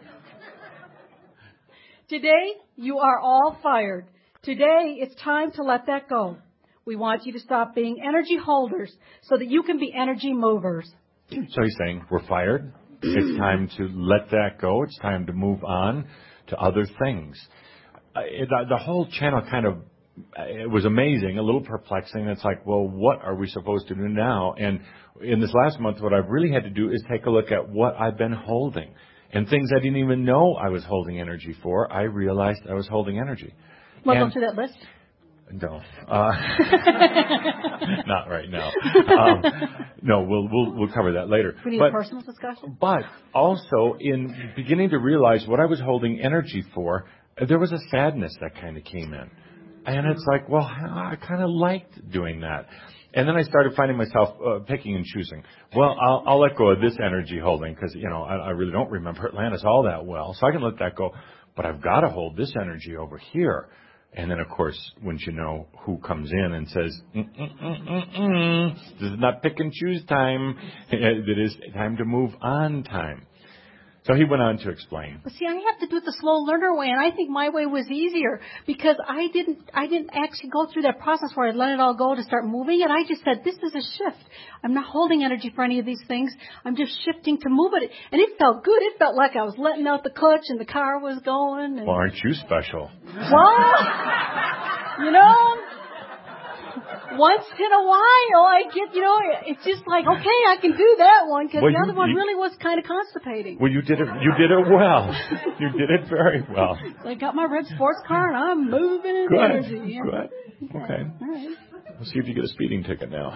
Today, you are all fired. Today, it's time to let that go. We want you to stop being energy holders so that you can be energy movers. So he's saying, we're fired. It's time to let that go. It's time to move on to other things. The whole channel it was amazing, a little perplexing. It's like, well, what are we supposed to do now? And in this last month, what I've really had to do is take a look at what I've been holding. And things I didn't even know I was holding energy for, I realized I was holding energy. Want to go through that list? No. Not right now. No, we'll cover that later. We need a personal discussion? But also, in beginning to realize what I was holding energy for, there was a sadness that kind of came in. And it's like, well, I kind of liked doing that. And then I started finding myself picking and choosing. Well, I'll let go of this energy holding because, I really don't remember Atlantis all that well. So I can let that go. But I've got to hold this energy over here. And then, of course, wouldn't you know, who comes in and says, this is not pick and choose time. It is time to move on time. So he went on to explain. But see, I have to do it the slow learner way, and I think my way was easier because I didn't actually go through that process where I let it all go to start moving it. I just said, this is a shift. I'm not holding energy for any of these things. I'm just shifting to move it. And it felt good. It felt like I was letting out the clutch and the car was going. And... Well, aren't you special? Well, once in a while I get, it's just like, okay, I can do that one because the other one really was kind of constipating. Well, you did it well. You did it very well. So I got my red sports car and I'm moving in Good. energy. Yeah. Good. Okay. All right. We'll see if you get a speeding ticket now.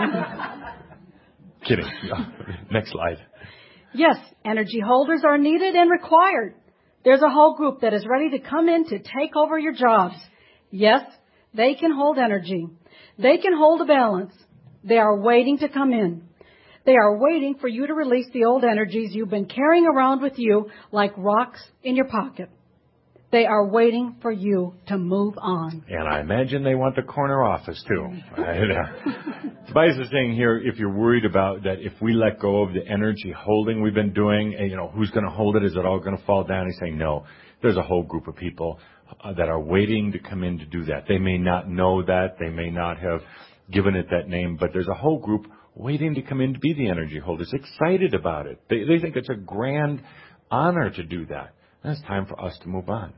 Kidding. Next slide. Yes, energy holders are needed and required. There's a whole group that is ready to come in to take over your jobs. Yes, they can hold energy. They can hold a balance. They are waiting to come in. They are waiting for you to release the old energies you've been carrying around with you like rocks in your pocket. They are waiting for you to move on. And I imagine they want the corner office too. Tobias is saying here, if you're worried about that, if we let go of the energy holding we've been doing, and, who's going to hold it? Is it all going to fall down? He's saying no. There's a whole group of people that are waiting to come in to do that. They may not know that. They may not have given it that name, but there's a whole group waiting to come in to be the energy holders, excited about it. They think it's a grand honor to do that. And it's time for us to move on.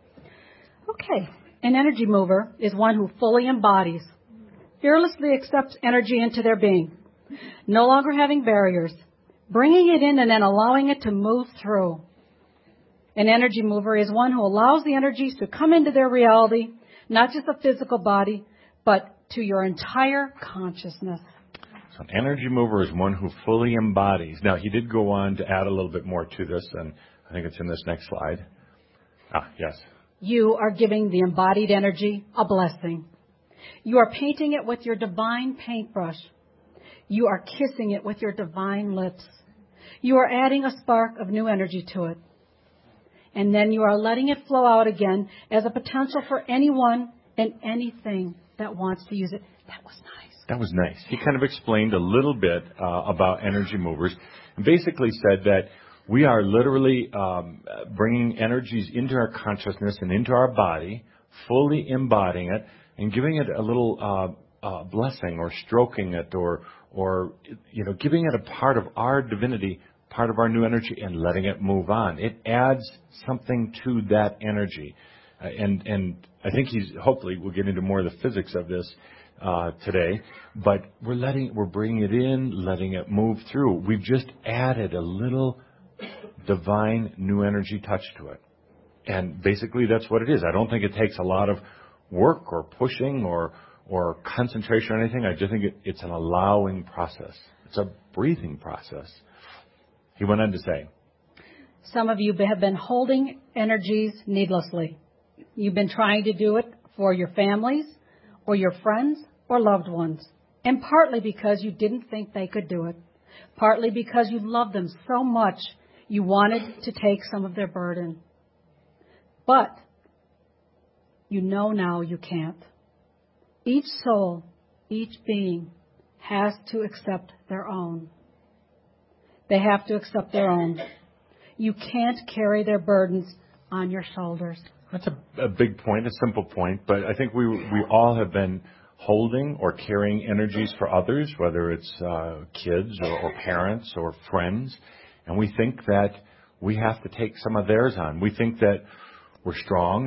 Okay. An energy mover is one who fully embodies, fearlessly accepts energy into their being, no longer having barriers, bringing it in and then allowing it to move through. An energy mover is one who allows the energies to come into their reality, not just a physical body, but to your entire consciousness. So an energy mover is one who fully embodies. Now, he did go on to add a little bit more to this, and I think it's in this next slide. Yes. You are giving the embodied energy a blessing. You are painting it with your divine paintbrush. You are kissing it with your divine lips. You are adding a spark of new energy to it. And then you are letting it flow out again as a potential for anyone and anything that wants to use it. That was nice. That was nice. He kind of explained a little bit about energy movers and basically said that we are literally bringing energies into our consciousness and into our body, fully embodying it and giving it a little blessing or stroking it or giving it a part of our divinity, part of our new energy, and letting it move on. It adds something to that energy. And I think hopefully we'll get into more of the physics of this today, but we're bringing it in, letting it move through. We've just added a little divine new energy touch to it. And basically that's what it is. I don't think it takes a lot of work or pushing or concentration or anything. I just think it's an allowing process. It's a breathing process. He went on to say, some of you have been holding energies needlessly. You've been trying to do it for your families or your friends or loved ones. And partly because you didn't think they could do it. Partly because you loved them so much you wanted to take some of their burden. But you know now you can't. Each soul, each being has to accept their own. They have to accept their own. You can't carry their burdens on your shoulders. That's a big point, a simple point, but I think we all have been holding or carrying energies for others, whether it's kids or parents or friends, and we think that we have to take some of theirs on. We think that we're strong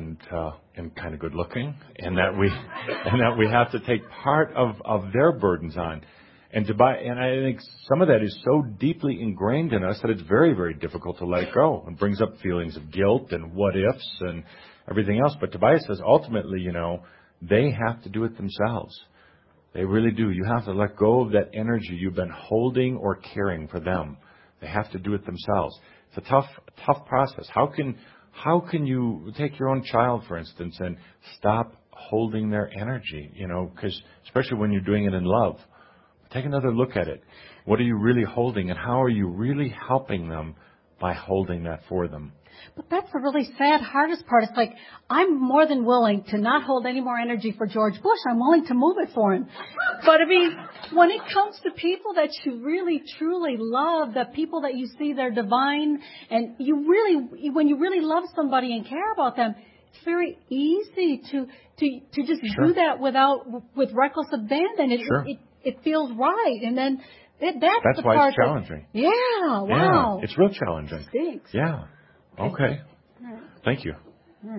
and kind of good looking, and that we have to take part of their burdens on. And I think some of that is so deeply ingrained in us that it's very, very difficult to let it go. It brings up feelings of guilt and what ifs and everything else. But Tobias says ultimately, they have to do it themselves. They really do. You have to let go of that energy you've been holding or carrying for them. They have to do it themselves. It's a tough process. How can you take your own child, for instance, and stop holding their energy? Because especially when you're doing it in love. Take another look at it. What are you really holding, and how are you really helping them by holding that for them? But that's the really sad, hardest part. It's like, I'm more than willing to not hold any more energy for George Bush. I'm willing to move it for him. But when it comes to people that you really, truly love, the people that you see they're divine, and when you really love somebody and care about them, it's very easy to just do that with reckless abandon. It feels right, and then that's the why part it's challenging. Yeah, wow. Yeah, it's real challenging. It stinks. Yeah. Okay. Right. Thank you. Right.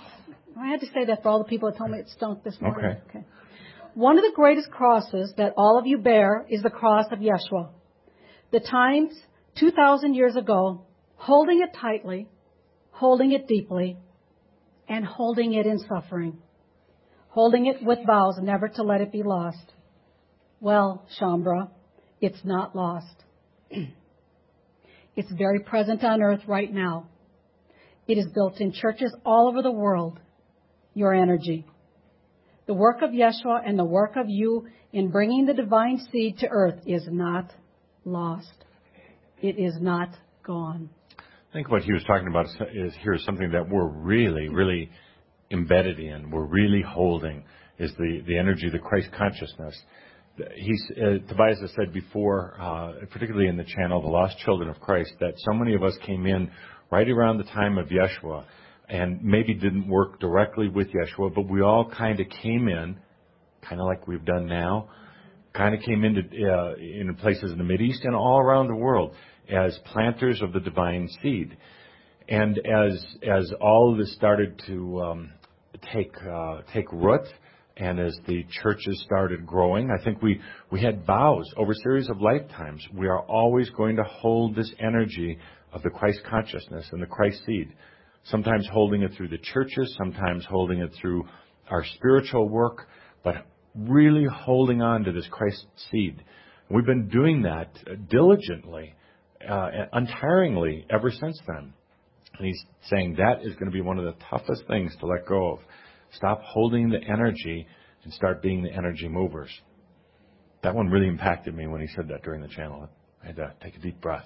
I had to say that for all the people that told me it stunk this morning. Okay. One of the greatest crosses that all of you bear is the cross of Yeshua. The times 2,000 years ago, holding it tightly, holding it deeply, and holding it in suffering. Holding it with vows never to let it be lost. Well, Shaumbra, it's not lost. It's very present on earth right now. It is built in churches all over the world, your energy. The work of Yeshua and the work of you in bringing the divine seed to earth is not lost. It is not gone. I think what he was talking about is something that we're really, really embedded in, we're really holding, is the energy, the Christ consciousness. Tobias has said before, particularly in the channel, The Lost Children of Christ, that so many of us came in right around the time of Yeshua and maybe didn't work directly with Yeshua, but we all kind of came in, kind of like we've done now, kind of came into in places in the Mideast and all around the world as planters of the divine seed. And as all of this started to take root, and as the churches started growing, I think we had vows over a series of lifetimes. We are always going to hold this energy of the Christ consciousness and the Christ seed. Sometimes holding it through the churches, sometimes holding it through our spiritual work, but really holding on to this Christ seed. We've been doing that diligently, untiringly ever since then. And he's saying that is going to be one of the toughest things to let go of. Stop holding the energy and start being the energy movers. That one really impacted me when he said that during the channel. I had to take a deep breath.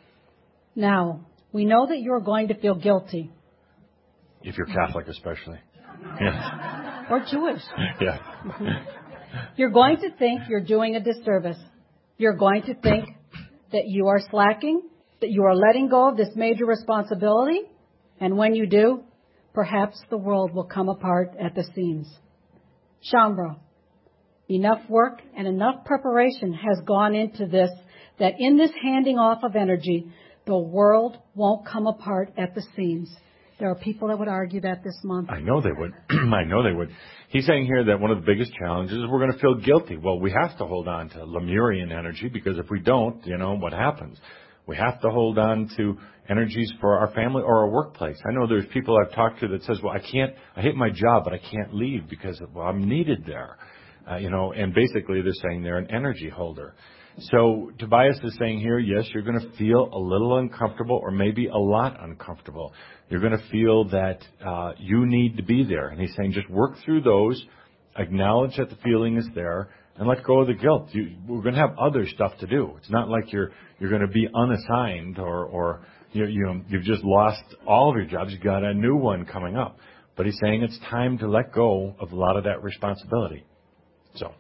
Now, we know that you're going to feel guilty. If you're Catholic especially. Yes. Or Jewish. Yeah. You're going to think you're doing a disservice. You're going to think that you are slacking, that you are letting go of this major responsibility, and when you do, perhaps the world will come apart at the seams. Shaumbra, enough work and enough preparation has gone into this, that in this handing off of energy, the world won't come apart at the seams. There are people that would argue that this month. I know they would. I know they would. He's saying here that one of the biggest challenges is we're going to feel guilty. Well, we have to hold on to Lemurian energy, because if we don't, what happens? We have to hold on to energies for our family or our workplace. I know there's people I've talked to that says, well, I hate my job, but I can't leave because I'm needed there. And basically they're saying they're an energy holder. So Tobias is saying here, yes, you're going to feel a little uncomfortable or maybe a lot uncomfortable. You're going to feel that you need to be there. And he's saying just work through those, acknowledge that the feeling is there, and let go of the guilt. We're going to have other stuff to do. It's not like you're going to be unassigned or you've just lost all of your jobs. You've got a new one coming up. But he's saying it's time to let go of a lot of that responsibility. So.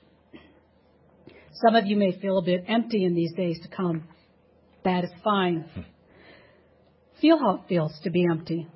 Some of you may feel a bit empty in these days to come. That is fine. Feel how it feels to be empty.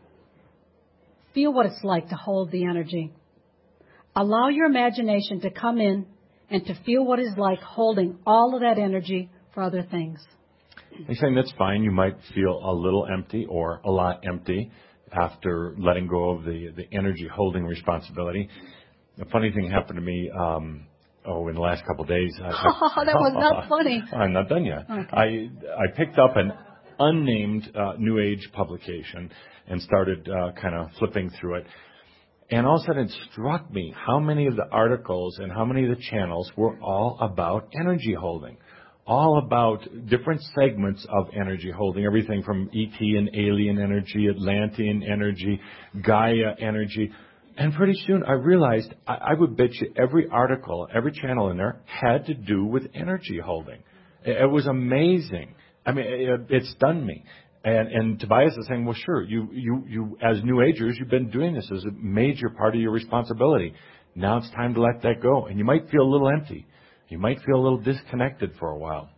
Feel what it's like to hold the energy. Allow your imagination to come in and to feel what it's like holding all of that energy for other things. He's saying that's fine. You might feel a little empty or a lot empty after letting go of the energy holding responsibility. A funny thing happened to me in the last couple of days. That was not funny. I'm not done yet. Okay. I picked up an unnamed New Age publication and started kind of flipping through it. And all of a sudden it struck me how many of the articles and how many of the channels were all about energy holding. All about different segments of energy holding, everything from ET and alien energy, Atlantean energy, Gaia energy. And pretty soon I realized I would bet you every article, every channel in there had to do with energy holding. It was amazing. I mean, it stunned me. And Tobias is saying, well, sure, you as New Agers, you've been doing this as a major part of your responsibility. Now it's time to let that go. And you might feel a little empty. You might feel a little disconnected for a while.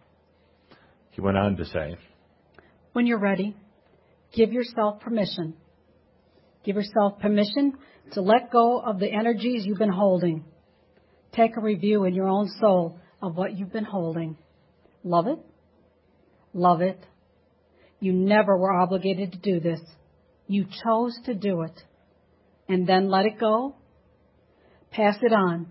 He went on to say, when you're ready, give yourself permission. Give yourself permission to let go of the energies you've been holding. Take a review in your own soul of what you've been holding. Love it. Love it. You never were obligated to do this. You chose to do it. And then let it go. Pass it on.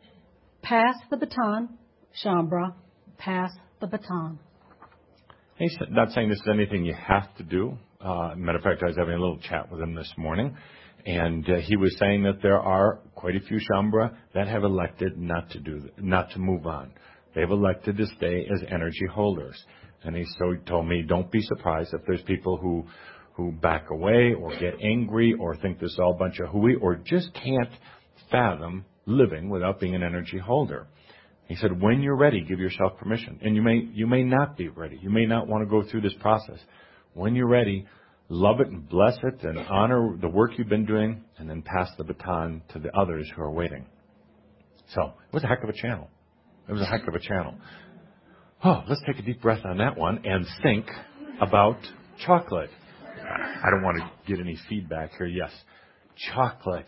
Pass the baton, Shaumbra. Pass the baton. He's not saying this is anything you have to do. Matter of fact, I was having a little chat with him this morning, and he was saying that there are quite a few Shaumbra that have elected not to move on. They've elected to stay as energy holders. And he told me, don't be surprised if there's people who back away or get angry or think this is all a bunch of hooey or just can't fathom living without being an energy holder. He said, when you're ready, give yourself permission. And you may not be ready. You may not want to go through this process. When you're ready, love it and bless it and honor the work you've been doing and then pass the baton to the others who are waiting. So it was a heck of a channel. It was a heck of a channel. Oh, let's take a deep breath on that one and think about chocolate. I don't want to get any feedback here. Yes. Chocolate.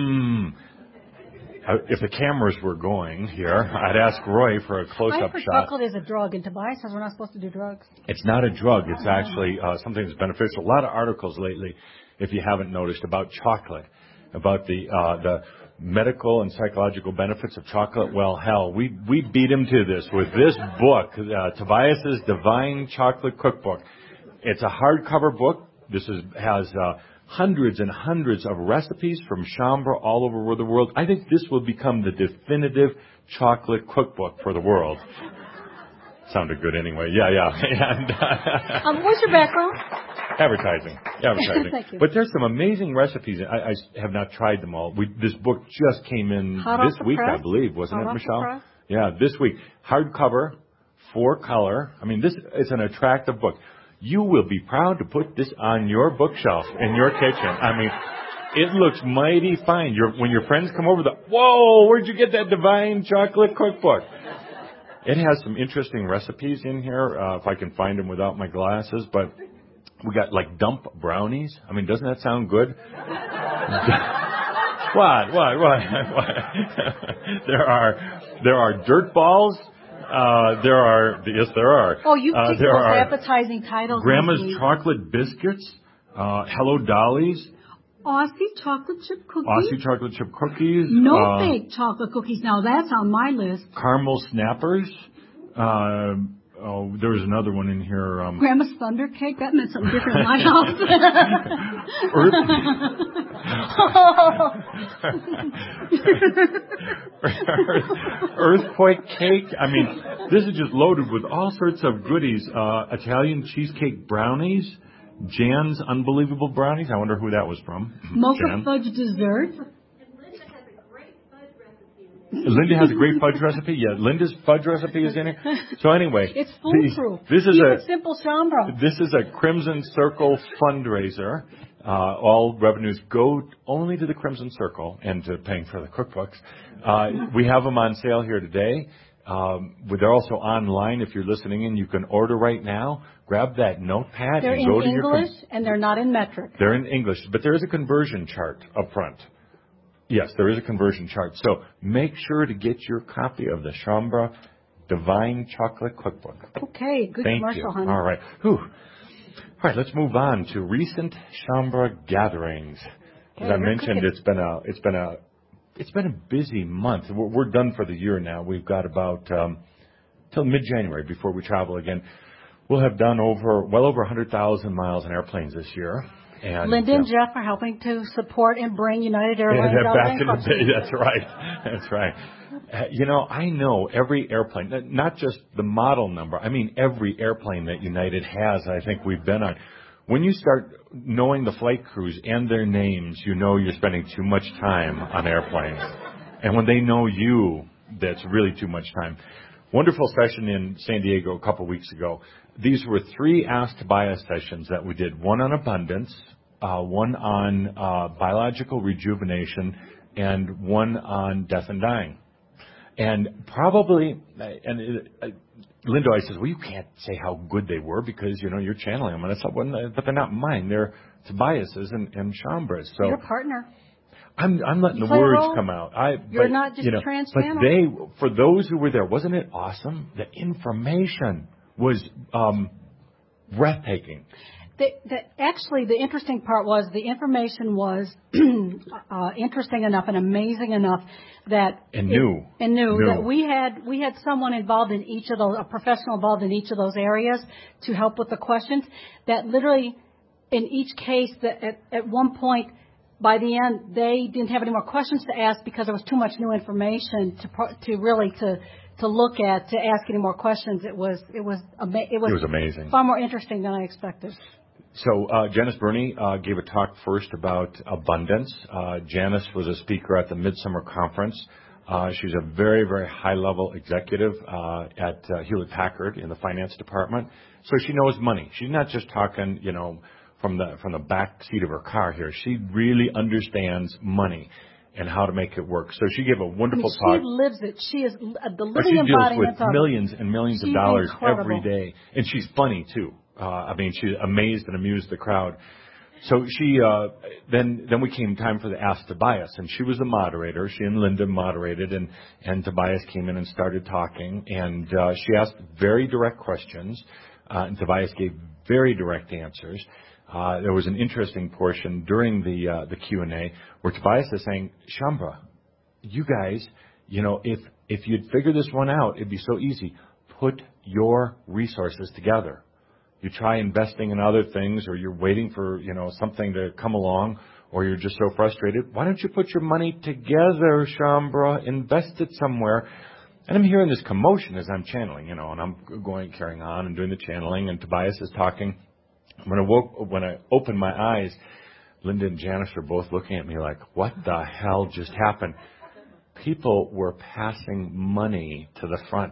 If the cameras were going here, I'd ask Roy for a close-up shot. Chocolate is a drug, and Tobias says we're not supposed to do drugs. It's not a drug. It's actually something that's beneficial. A lot of articles lately, if you haven't noticed, about chocolate, about the medical and psychological benefits of chocolate. Well, hell, we beat him to this with this book, Tobias's Divine Chocolate Cookbook. It's a hardcover book. This has hundreds and hundreds of recipes from Shaumbra all over the world. I think this will become the definitive chocolate cookbook for the world. Sounded good anyway. Yeah. And, what's your background? Advertising. Thank you. But there's some amazing recipes. I have not tried them all. This book just came in this week, I believe, wasn't it, Michelle? Yeah, this week. Hardcover, 4-color. I mean, it's an attractive book. You will be proud to put this on your bookshelf in your kitchen. I mean, it looks mighty fine. When your friends come over, whoa, where'd you get that Divine Chocolate Cookbook? It has some interesting recipes in here, if I can find them without my glasses, but we got like dump brownies. I mean, doesn't that sound good? What? There are dirt balls. There are. Oh, you picked the most appetizing titles. Grandma's chocolate biscuits. Hello Dolly's. Aussie chocolate chip cookies. No fake chocolate cookies. Now that's on my list. Caramel snappers. There was another one in here. Grandma's Thunder Cake. That meant something different in my house. Earthquake cake. I mean, this is just loaded with all sorts of goodies. Italian cheesecake brownies. Jan's Unbelievable Brownies. I wonder who that was from. Mocha fudge dessert. Linda has a great fudge recipe. Yeah, Linda's fudge recipe is in here. So anyway, it's foolproof. This is Keep it simple, Shaumbra. This is a Crimson Circle fundraiser. All revenues go only to the Crimson Circle and to paying for the cookbooks. We have them on sale here today. They're also online. If you're listening in, you can order right now. Grab that notepad They're and go to in English, and they're not in metric. They're in English, but there is a conversion chart up front. Yes, there is a conversion chart. So make sure to get your copy of the Shaumbra Divine Chocolate Cookbook. Okay, good commercial, honey. All right. Whew. All right, let's move on to recent Shaumbra gatherings. As I mentioned, it's been a busy month. We're done for the year now. We've got about till mid-January before we travel again. We'll have done well over 100,000 miles in airplanes this year. And Linda and Jeff are helping to support and bring United Airlines out of bankruptcy. That's right. That's right. I know every airplane, not just the model number. I mean, every airplane that United has, I think we've been on. When you start knowing the flight crews and their names, you know you're spending too much time on airplanes. And when they know you, that's really too much time. Wonderful session in San Diego a couple weeks ago. These were 3 Ask Tobias sessions that we did. One on abundance, one on biological rejuvenation, and one on death and dying. And Linda always says, well, you can't say how good they were because, you're channeling them. And I thought, but they're not mine. They're Tobias's and Shaumbra's. So your partner. I'm letting the words come out. You're not just trans-channel. But for those who were there, wasn't it awesome? The information was breathtaking. Actually, the interesting part was the information was interesting enough and amazing enough that new that we had someone involved in each of those, a professional involved in each of those areas to help with the questions. That literally, in each case, that at one point by the end they didn't have any more questions to ask because there was too much new information to really look at, to ask any more questions. It was amazing. Far more interesting than I expected. So Janice Burney gave a talk first about abundance. Janice was a speaker at the Midsummer Conference. She's a very, very high-level executive at Hewlett-Packard in the finance department. So she knows money. She's not just talking, from the back seat of her car here. She really understands money and how to make it work. So she gave a wonderful talk. She lives it. She is the living embodiment. She deals with millions and millions of dollars every day. And she's funny, too. She amazed and amused the crowd. So she, then we came time for the Ask Tobias, and she was the moderator. She and Linda moderated, and Tobias came in and started talking, and she asked very direct questions, and Tobias gave very direct answers. There was an interesting portion during the Q&A where Tobias is saying, Shaumbra, you guys, if you'd figure this one out, it'd be so easy. Put your resources together. You try investing in other things, or you're waiting for, something to come along, or you're just so frustrated. Why don't you put your money together, Shaumbra? Invest it somewhere. And I'm hearing this commotion as I'm channeling, and I'm carrying on and doing the channeling, and Tobias is talking. When I opened my eyes, Linda and Janice were both looking at me like, what the hell just happened? People were passing money to the front.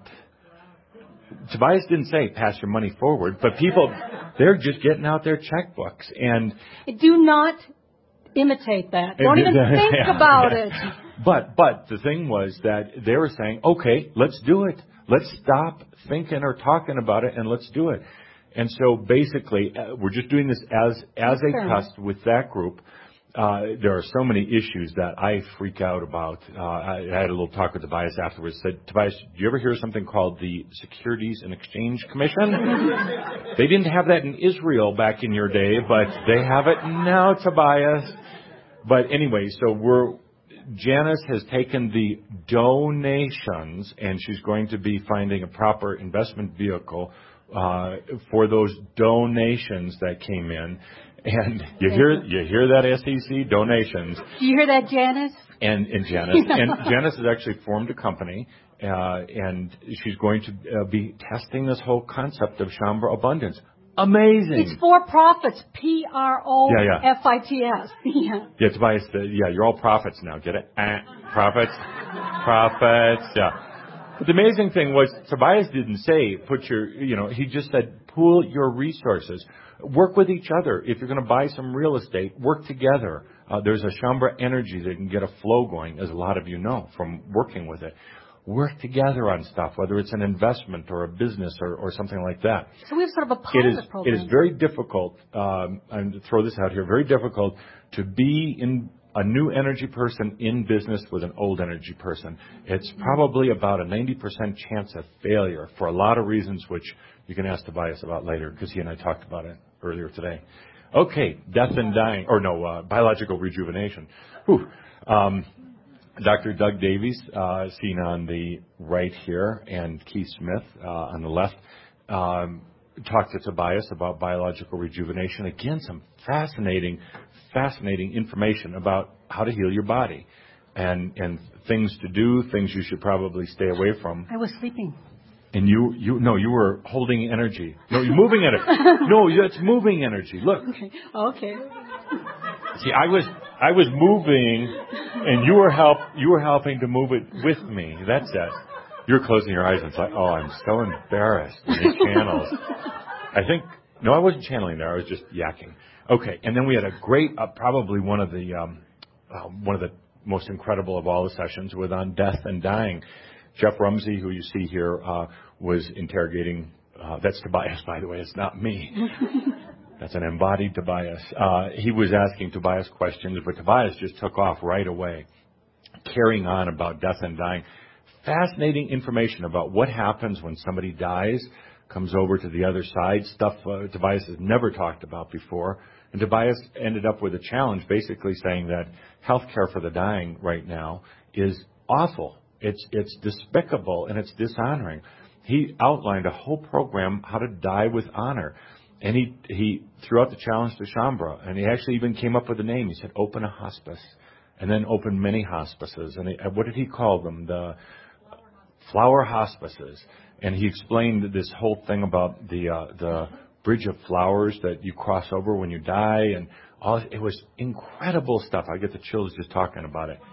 Tobias didn't say pass your money forward, but they're just getting out their checkbooks. And do not imitate that. Don't even think about it. But the thing was that they were saying, okay, let's do it. Let's stop thinking or talking about it, and let's do it. And so basically, we're just doing this as a test with that group. There are so many issues that I freak out about. I had a little talk with Tobias afterwards. Said, Tobias, do you ever hear something called the Securities and Exchange Commission? They didn't have that in Israel back in your day, but they have it now, Tobias. But anyway, so Janice has taken the donations, and she's going to be finding a proper investment vehicle for those donations that came in. And you hear that, SEC? Donations. Do you hear that, Janice? And Janice. And Janice has actually formed a company, and she's going to be testing this whole concept of Shaumbra Abundance. Amazing. It's for profits. Profits. Yeah. Yeah, Tobias, you're all prophets now. Get it? Profits. Profits. Yeah. But the amazing thing was Tobias didn't say he just said pool your resources. Work with each other. If you're going to buy some real estate, work together. There's a Shaumbra energy that can get a flow going, as a lot of you know from working with it. Work together on stuff, whether it's an investment or a business or something like that. So we have sort of a pilot program. It is very difficult, and to throw this out here, very difficult to be in a new energy person in business with an old energy person. It's probably about a 90% chance of failure for a lot of reasons, which you can ask Tobias about later, because he and I talked about it earlier today. Okay, death and dying, biological rejuvenation. Whew. Dr. Doug Davies, seen on the right here, and Keith Smith on the left, talked to Tobias about biological rejuvenation. Again, some fascinating information about how to heal your body and things to do, things you should probably stay away from. I was sleeping. And you were holding energy. No, you're moving energy. No, that's moving energy. Look. Okay. See, I was moving, and you were helping to move it with me. That's it. You're closing your eyes, and it's like, oh, I'm so embarrassed in these channels. I wasn't channeling there. I was just yakking. Okay, and then we had a great, probably one of the most incredible of all the sessions was on death and dying. Jeff Rumsey, who you see here, was interrogating. That's Tobias, by the way. It's not me. That's an embodied Tobias. He was asking Tobias questions, but Tobias just took off right away, carrying on about death and dying. Fascinating information about what happens when somebody dies, comes over to the other side, stuff Tobias has never talked about before. And Tobias ended up with a challenge, basically saying that healthcare for the dying right now is awful. It's despicable, and it's dishonoring. He outlined a whole program how to die with honor. And he threw out the challenge to Shaumbra, and he actually even came up with a name. He said, open a hospice, and then open many hospices. And what did he call them? The flower hospices. And he explained this whole thing about the bridge of flowers that you cross over when you die, and all. It was incredible stuff. I get the chills just talking about it.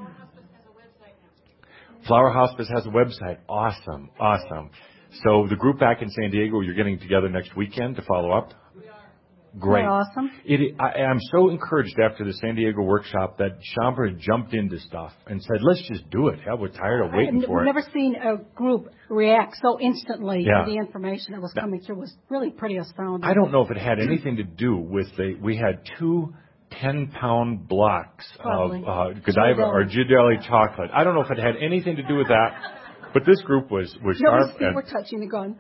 Flower Hospice has a website. Awesome. So the group back in San Diego, you're getting together next weekend to follow up? Great. Awesome. I'm so encouraged after the San Diego workshop that Shaumbra jumped into stuff and said, let's just do it. Hell, we're tired of waiting for it. We've never seen a group react so instantly to the information that was coming through. It was really pretty astounding. I don't know if it had anything to do with we had 2 10-pound blocks of Godiva or Ghirardelli chocolate. I don't know if it had anything to do with that, but this group was sharp. No, we're touching the gun.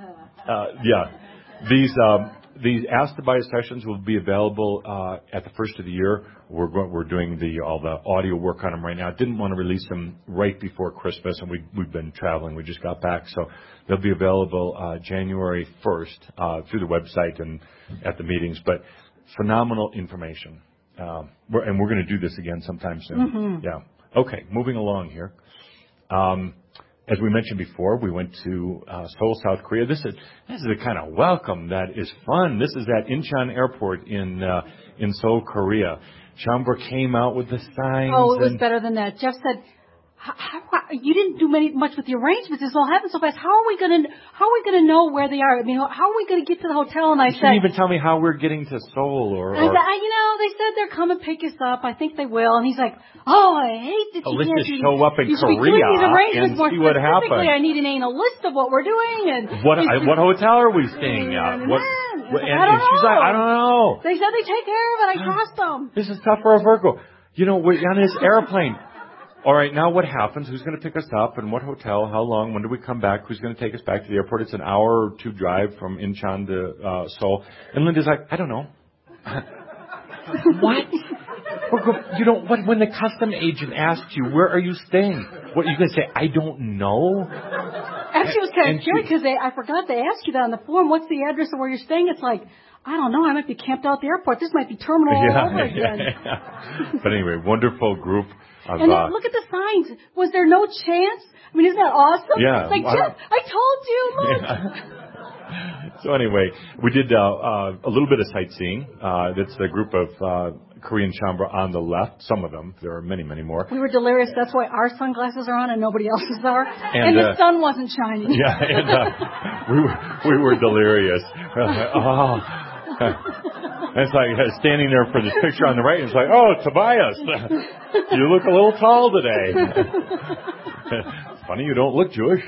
These Ask Tobias sessions will be available at the first of the year. We're doing all the audio work on them right now. Didn't want to release them right before Christmas, and we've been traveling. We just got back, so they'll be available January 1st through the website and at the meetings. But phenomenal information. And we're going to do this again sometime soon. Mm-hmm. Yeah. Okay, moving along here. As we mentioned before, we went to Seoul, South Korea. This is the kind of welcome that is fun. This is at Incheon Airport in Seoul, Korea. Shaumbra came out with the signs. Oh, it was better than that. Jeff said, you didn't do much with the arrangements. This all happened so fast. How are we going to know where they are? I mean, how are we going to get to the hotel? And I said, you didn't even tell me how we're getting to Seoul or. I said, they said they're coming to pick us up. I think they will. And he's like, I hate that you let's can't just show up in Korea and more see what happens. I need a list of what we're doing and what hotel are we staying at? And she's like, I don't know. They said they take care of it. I trust them. This is tough for a Virgo. We're on this airplane. All right, now what happens? Who's going to pick us up and what hotel? How long? When do we come back? Who's going to take us back to the airport? It's an hour or 2 drive from Incheon to Seoul. And Linda's like, I don't know. What? When the custom agent asks you, where are you staying? What are you going to say? I don't know? Actually, it was kind of curious because I forgot to ask you that on the form. What's the address of where you're staying? It's like, I don't know. I might be camped out at the airport. This might be terminal all over again. But anyway, wonderful group. And look at the signs. Was there no chance? I mean, isn't that awesome? Yeah. It's like, Jeff, I told you. Look. Yeah. So anyway, we did a little bit of sightseeing. That's the group of Korean Shambra on the left. Some of them. There are many, many more. We were delirious. That's why our sunglasses are on and nobody else's are. And the sun wasn't shining. Yeah, and we were delirious. It's like standing there for this picture on the right. It's like, oh, Tobias, you look a little tall today. Funny, you don't look Jewish.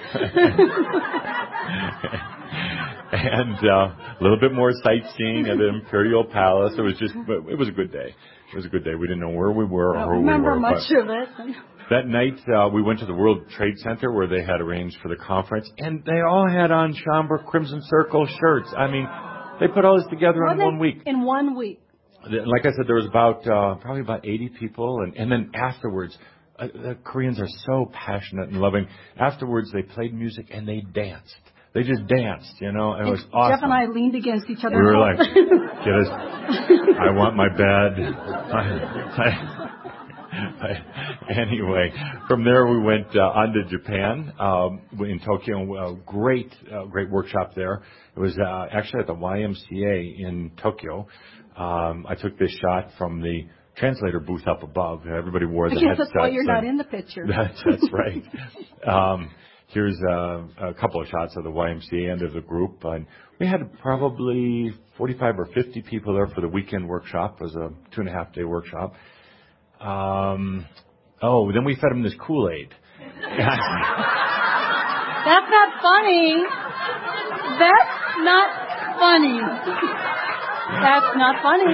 And a little bit more sightseeing at the Imperial Palace. It was a good day. It was a good day. We didn't know where we were or who we were. I don't remember much of it. That night, we went to the World Trade Center where they had arranged for the conference, and they all had on Shambra Crimson Circle shirts. I mean, they put all this together in 1 week. In 1 week. Like I said, there was probably about 80 people, and then afterwards, the Koreans are so passionate and loving. Afterwards, they played music and they danced. They just danced, and it was awesome. Jeff and I leaned against each other. We were like, get us, I want my bed. Anyway, from there we went on to Japan, in Tokyo. Great workshop there. It was actually at the YMCA in Tokyo. I took this shot from the translator booth up above. Everybody wore the headsets. That's why you're not in the picture. That's right. Here's a couple of shots of the YMCA end of the group. And we had probably 45 or 50 people there for the weekend workshop. It was a 2.5-day workshop. Then we fed them this Kool-Aid. That's not funny. That's not funny. That's not funny.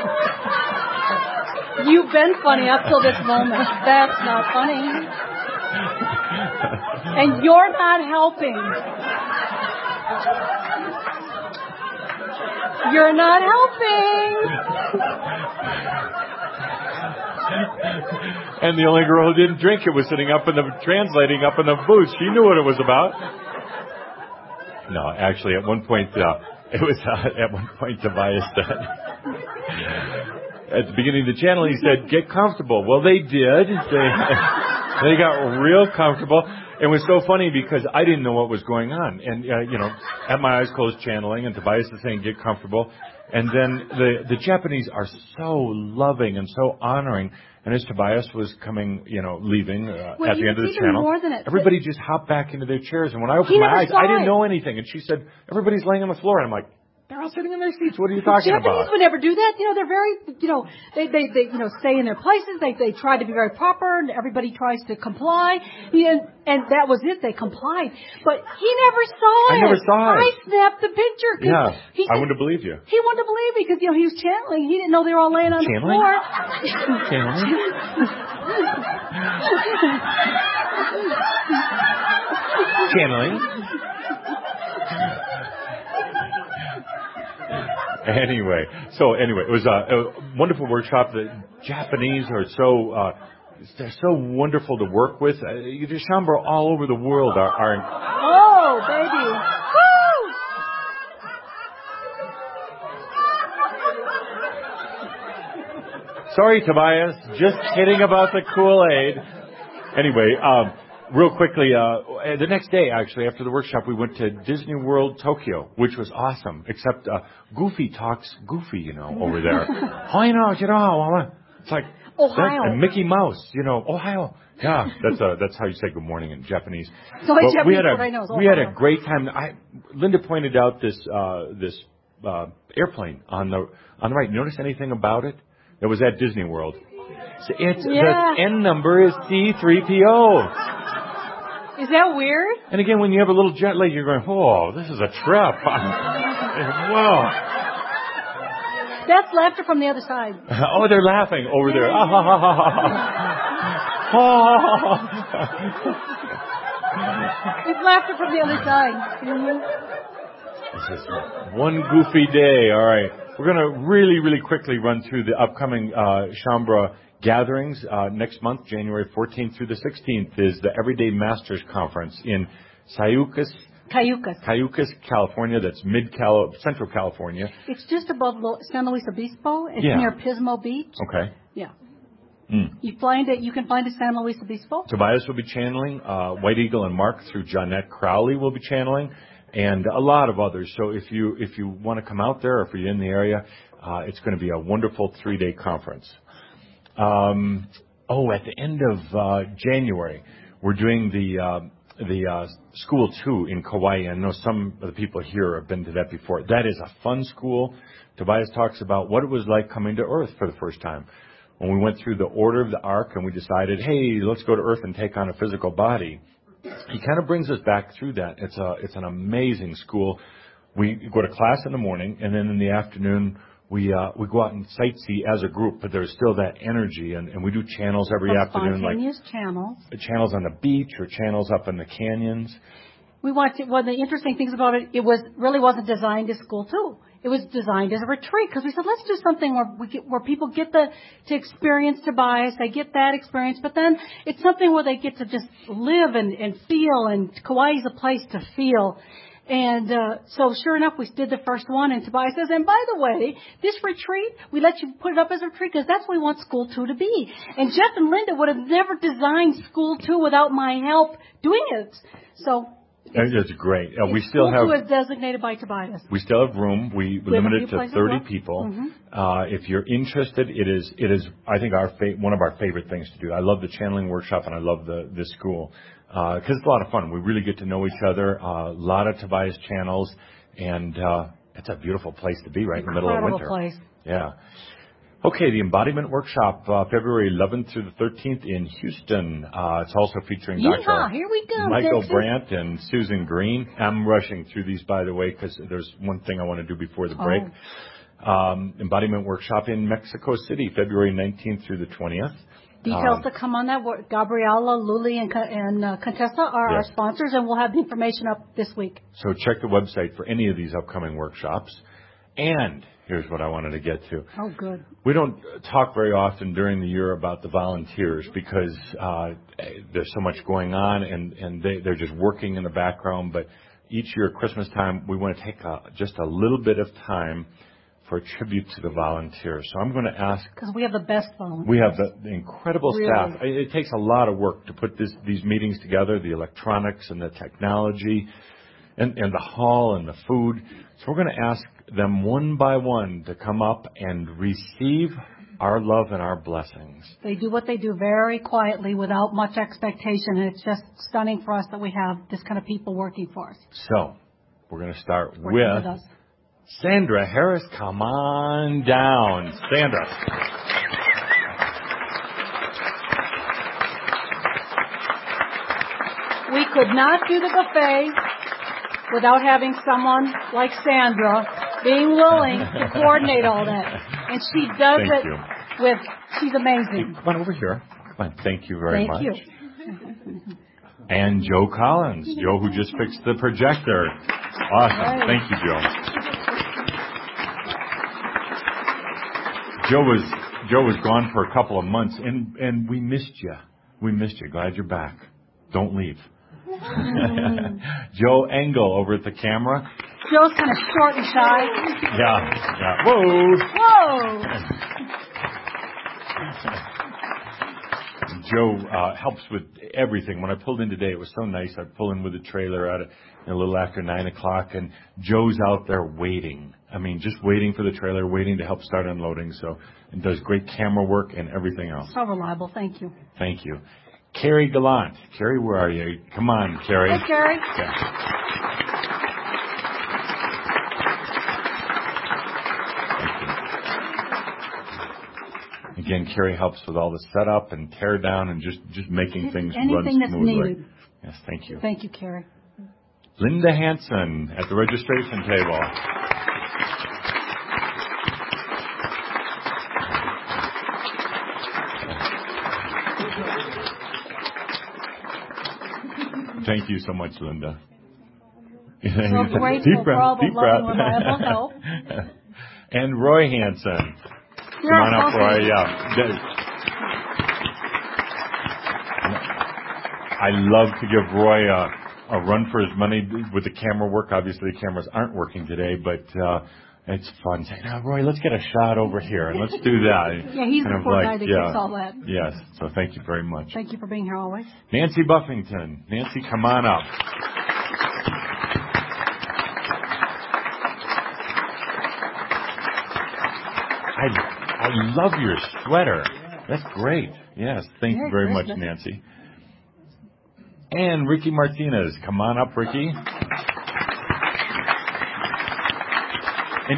You've been funny up till this moment. That's not funny. And you're not helping. You're not helping. And the only girl who didn't drink it was sitting translating up in the booth. She knew what it was about. No, actually, at one point, Tobias said, at the beginning of the channel, he said, get comfortable. Well, they did. They got real comfortable. It was so funny because I didn't know what was going on. And, at my eyes closed channeling, and Tobias is saying, get comfortable. And then the Japanese are so loving and so honoring. And as Tobias was leaving at the end of the channel, everybody just hopped back into their chairs. And when I opened my eyes, I didn't know anything. And she said, everybody's laying on the floor. And I'm like, they're all sitting in their seats. What are you talking about? Japanese would never do that. They're very, they stay in their places. They try to be very proper, and everybody tries to comply. And that was it. They complied. But he never saw it. I never saw it. I snapped the picture. Yeah, I wouldn't have believed you. He wouldn't have believed me because, he was channeling. He didn't know they were all laying on the floor. Channeling. Anyway, it was a wonderful workshop. The Japanese are they're so wonderful to work with. The Shambra all over the world are. Oh, baby! Woo! Sorry, Tobias. Just kidding about the Kool-Aid. Anyway, real quickly, the next day, actually, after the workshop, we went to Disney World Tokyo, which was awesome, except Goofy talks goofy, over there. It's like, Ohio. And Mickey Mouse, Ohio. Yeah, that's how you say good morning in Japanese. So in Japanese, we had a great time. Linda pointed out this airplane on the right. Notice anything about it? It was at Disney World. So the N number is C3PO. Is that weird? And again, when you have a little jet lag, you're going, oh, this is a trip. Whoa. That's laughter from the other side. Oh, they're laughing over there. It's laughter from the other side. This is one goofy day. All right. We're going to really, really quickly run through the upcoming Shambra gatherings. Next month, January 14th through the 16th, is the Everyday Masters Conference in Cayucas, California. That's Central California. It's just above San Luis Obispo. It's near Pismo Beach. Okay. Yeah. You can find it San Luis Obispo. Tobias will be channeling. White Eagle and Mark through Jonette Crowley will be channeling. and a lot of others. So if you want to come out there, or if you're in the area, it's going to be a wonderful 3-day conference. At the end of January, we're doing the School 2 in Kauai. I know some of the people here have been to that before. That is a fun school. Tobias talks about what it was like coming to Earth for the first time. When we went through the order of the ark and we decided, hey, let's go to Earth and take on a physical body, he kind of brings us back through that. It's an amazing school. We go to class in the morning, and then in the afternoon we go out and sightsee as a group, but there's still that energy, and we do channels every afternoon. Spontaneous channels. Channels on the beach or channels up in the canyons. One of the interesting things about it, really wasn't designed as School 2. It was designed as a retreat because we said, let's do something where people get to experience Tobias, they get that experience, but then it's something where they get to just live and feel, and Kauai is a place to feel. And so sure enough, we did the first one, and Tobias says, and by the way, this retreat, we let you put it up as a retreat because that's what we want School 2 to be. And Jeff and Linda would have never designed School 2 without my help doing it. So it's great. We still have. School 2 is designated by Tobias. We still have room. We limit it to 30 people. Mm-hmm. If you're interested, it is I think one of our favorite things to do. I love the channeling workshop, and I love this school because it's a lot of fun. We really get to know each other. A lot of Tobias channels, and it's a beautiful place to be right in the middle of winter. Incredible place. Yeah. Okay, the Embodiment Workshop, February 11th through the 13th in Houston. It's also featuring Dr. Here we go, Michael Dixie. Brandt and Susan Green. I'm rushing through these, by the way, because there's one thing I want to do before the break. Embodiment Workshop in Mexico City, February 19th through the 20th. Details to come on that. Gabriella, Luli, and Contessa are our sponsors, and we'll have the information up this week. So check the website for any of these upcoming workshops. And here's what I wanted to get to. Oh, good. We don't talk very often during the year about the volunteers because there's so much going on, and they're just working in the background. But each year at Christmas time, we want to take just a little bit of time for a tribute to the volunteers. So I'm going to ask. Because we have the best volunteers. We have the incredible staff. It takes a lot of work to put these meetings together, the electronics and the technology and the hall and the food. So we're going to ask them one by one to come up and receive our love and our blessings. They do what they do very quietly without much expectation, and it's just stunning for us that we have this kind of people working for us. So we're going to start with Sandra Harris. Come on down, Sandra. We could not do the buffet without having someone like Sandra being willing to coordinate all that. And she does she's amazing. Come on over here. Come on. Thank you very much. Thank you. And Joe Collins. Joe, who just fixed the projector. Awesome. Right. Thank you, Joe. Joe was gone for a couple of months, and we missed you. Glad you're back. Don't leave. Joe Engel over at the camera. Joe's kind of short and shy. Yeah. Whoa. Joe helps with everything. When I pulled in today, it was so nice. I pull in with a trailer a little after 9 o'clock, and Joe's out there waiting. I mean, just waiting for the trailer, waiting to help start unloading. So, and does great camera work and everything else. So reliable. Thank you. Thank you. Carrie Gallant. Carrie, where are you? Come on, Carrie. Hey, Carrie. Again, Carrie helps with all the setup and tear down and just making things run smoothly. Anything that's needed. Yes, thank you. Thank you, Carrie. Linda Hanson at the registration table. Thank you so much, Linda. So grateful for all the loving, reliable help. And Roy Hanson. Come on up, Roy. Yeah. I love to give Roy a run for his money with the camera work. Obviously, the cameras aren't working today, but it's fun saying, "Now, Roy, let's get a shot over here, and let's do that." Yeah, he's the poor guy that gets all that. Yes, so thank you very much. Thank you for being here always. Nancy Buffington. Nancy, come on up. I love your sweater. That's great. Yes, thank you very much, Nancy. And Ricky Martinez. Come on up, Ricky. And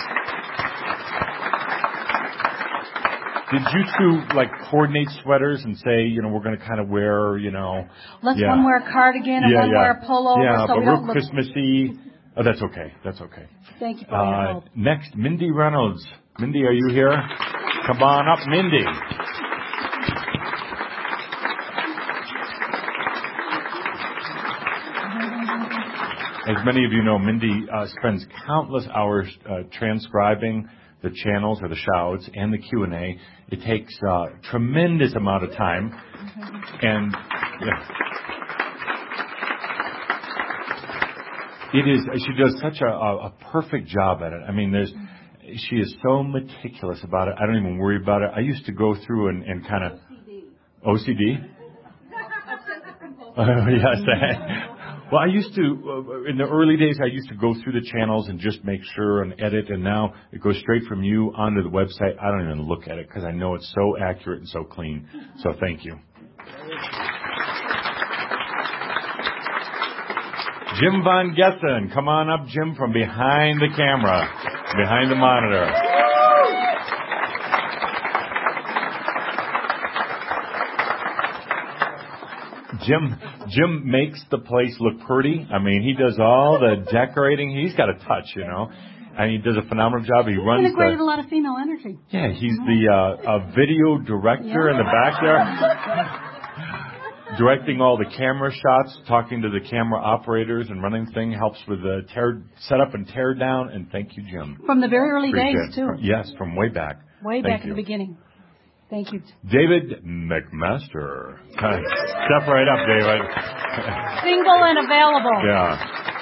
did you two coordinate sweaters and say, we're going to kind of wear, Let's one wear a cardigan and one wear a pullover. Yeah, so but we real don't look... Christmassy. Oh, that's okay. That's okay. Thank you for your help. Next, Mindy Reynolds. Mindy, are you here? Come on up, Mindy. As many of you know, Mindy spends countless hours transcribing the channels or the shouts and the Q&A. It takes a tremendous amount of time. And she does such a perfect job at it. I mean, she is so meticulous about it. I don't even worry about it. I used to go through and kind of... OCD? Yes. Well, I used to, in the early days, I used to go through the channels and just make sure and edit, and now it goes straight from you onto the website. I don't even look at it because I know it's so accurate and so clean. So thank you. Jim Von Gessen. Come on up, Jim, from behind the camera, behind the monitor. Jim makes the place look pretty. I mean, he does all the decorating. He's got a touch, and he does a phenomenal job. He runs integrated a lot of female energy. Yeah, he's the video director in the back there, directing all the camera shots, talking to the camera operators and running thing, helps with the setup and tear down. And thank you, Jim. From the very early days, too. Yes, from way back. Way back in the beginning. Thank you. David McMaster. Step right up, David. Single and available. Yeah.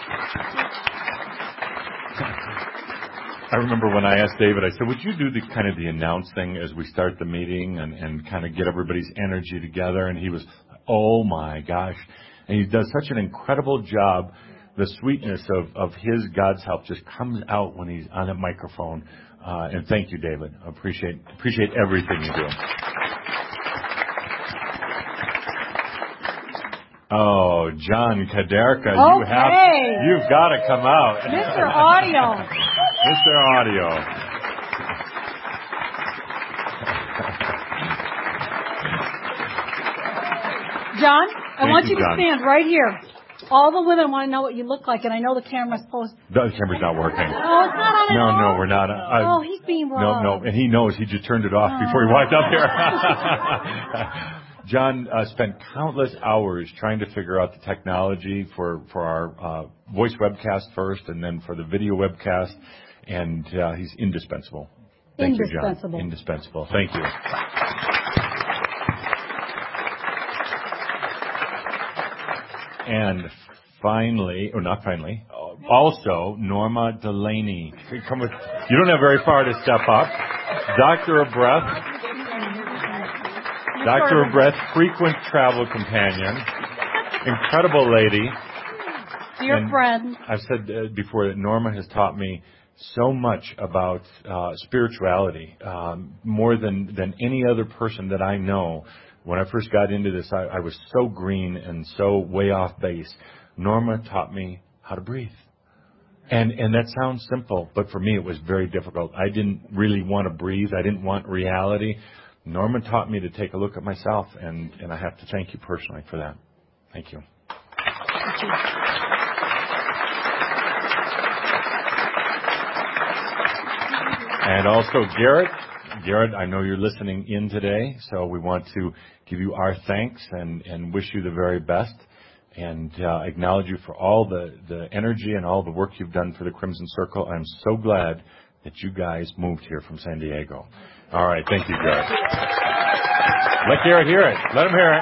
I remember when I asked David, I said, would you do the announcing as we start the meeting and kind of get everybody's energy together? And he was, oh my gosh. And he does such an incredible job. The sweetness of his God's help just comes out when he's on a microphone. And thank you, David. I appreciate everything you do. Oh, John Kaderka, you've got to come out. Mr. Audio. Mr. Audio. John, I want you to John. stand right here. All the women want to know what you look like, and I know the camera's supposed... The camera's not working. Oh, it's not on at all? No, we're not. He's being wrong. No, and he knows. He just turned it off before he walked up here. John spent countless hours trying to figure out the technology for our voice webcast first, and then for the video webcast, and he's indispensable. Thank you, John. Indispensable. Thank you. And finally, or not finally, also Norma Delaney. You don't have very far to step up. Doctor of Breath, frequent travel companion, incredible lady. Dear friend. I've said before that Norma has taught me so much about spirituality, more than any other person that I know. When I first got into this, I was so green and so way off base. Norma taught me how to breathe. And that sounds simple, but for me it was very difficult. I didn't really want to breathe. I didn't want reality. Norma taught me to take a look at myself, and I have to thank you personally for that. Thank you. Thank you. And also Garrett. Garrett, I know you're listening in today, so we want to give you our thanks and wish you the very best and acknowledge you for all the energy and all the work you've done for the Crimson Circle. I'm so glad that you guys moved here from San Diego. All right, thank you, Garrett. Let Garrett hear it. Let him hear it.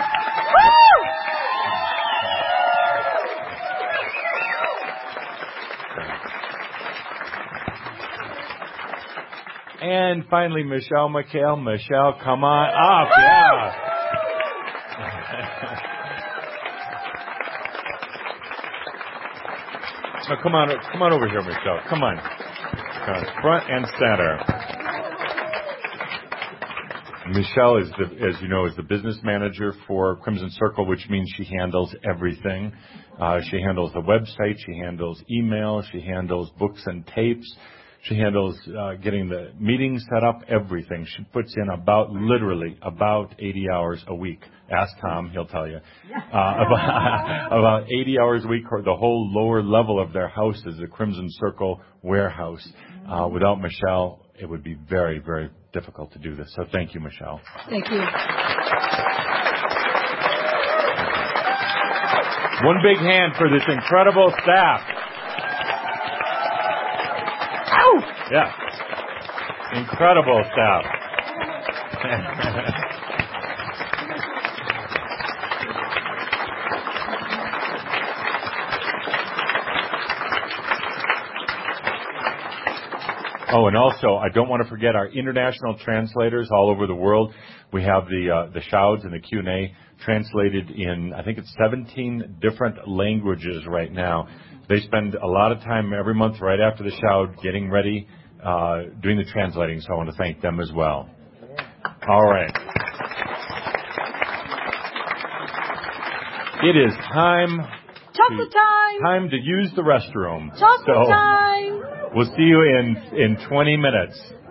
And finally, Michelle McHale. Michelle, come on up. Yeah. Oh, come on over here, Michelle. Come on. Front and center. Michelle is as you know, is the business manager for Crimson Circle, which means she handles everything. She handles the website, she handles email, she handles books and tapes, she handles getting the meetings set up, everything. She puts in literally about 80 hours a week. Ask Tom, he'll tell you. About 80 hours a week. The whole lower level of their house is a Crimson Circle warehouse. Without Michelle, it would be very, very difficult to do this. So thank you, Michelle. Thank you. One big hand for this incredible staff. Ow! Yeah. Incredible staff. Oh, and also, I don't want to forget our international translators all over the world. We have the Shouds and the Q&A translated in, I think it's 17 different languages right now. They spend a lot of time every month right after the Shoud getting ready, doing the translating, so I want to thank them as well. All right. It is time. Chocolate time. Time to use the restroom. Chocolate time. We'll see you in 20 minutes.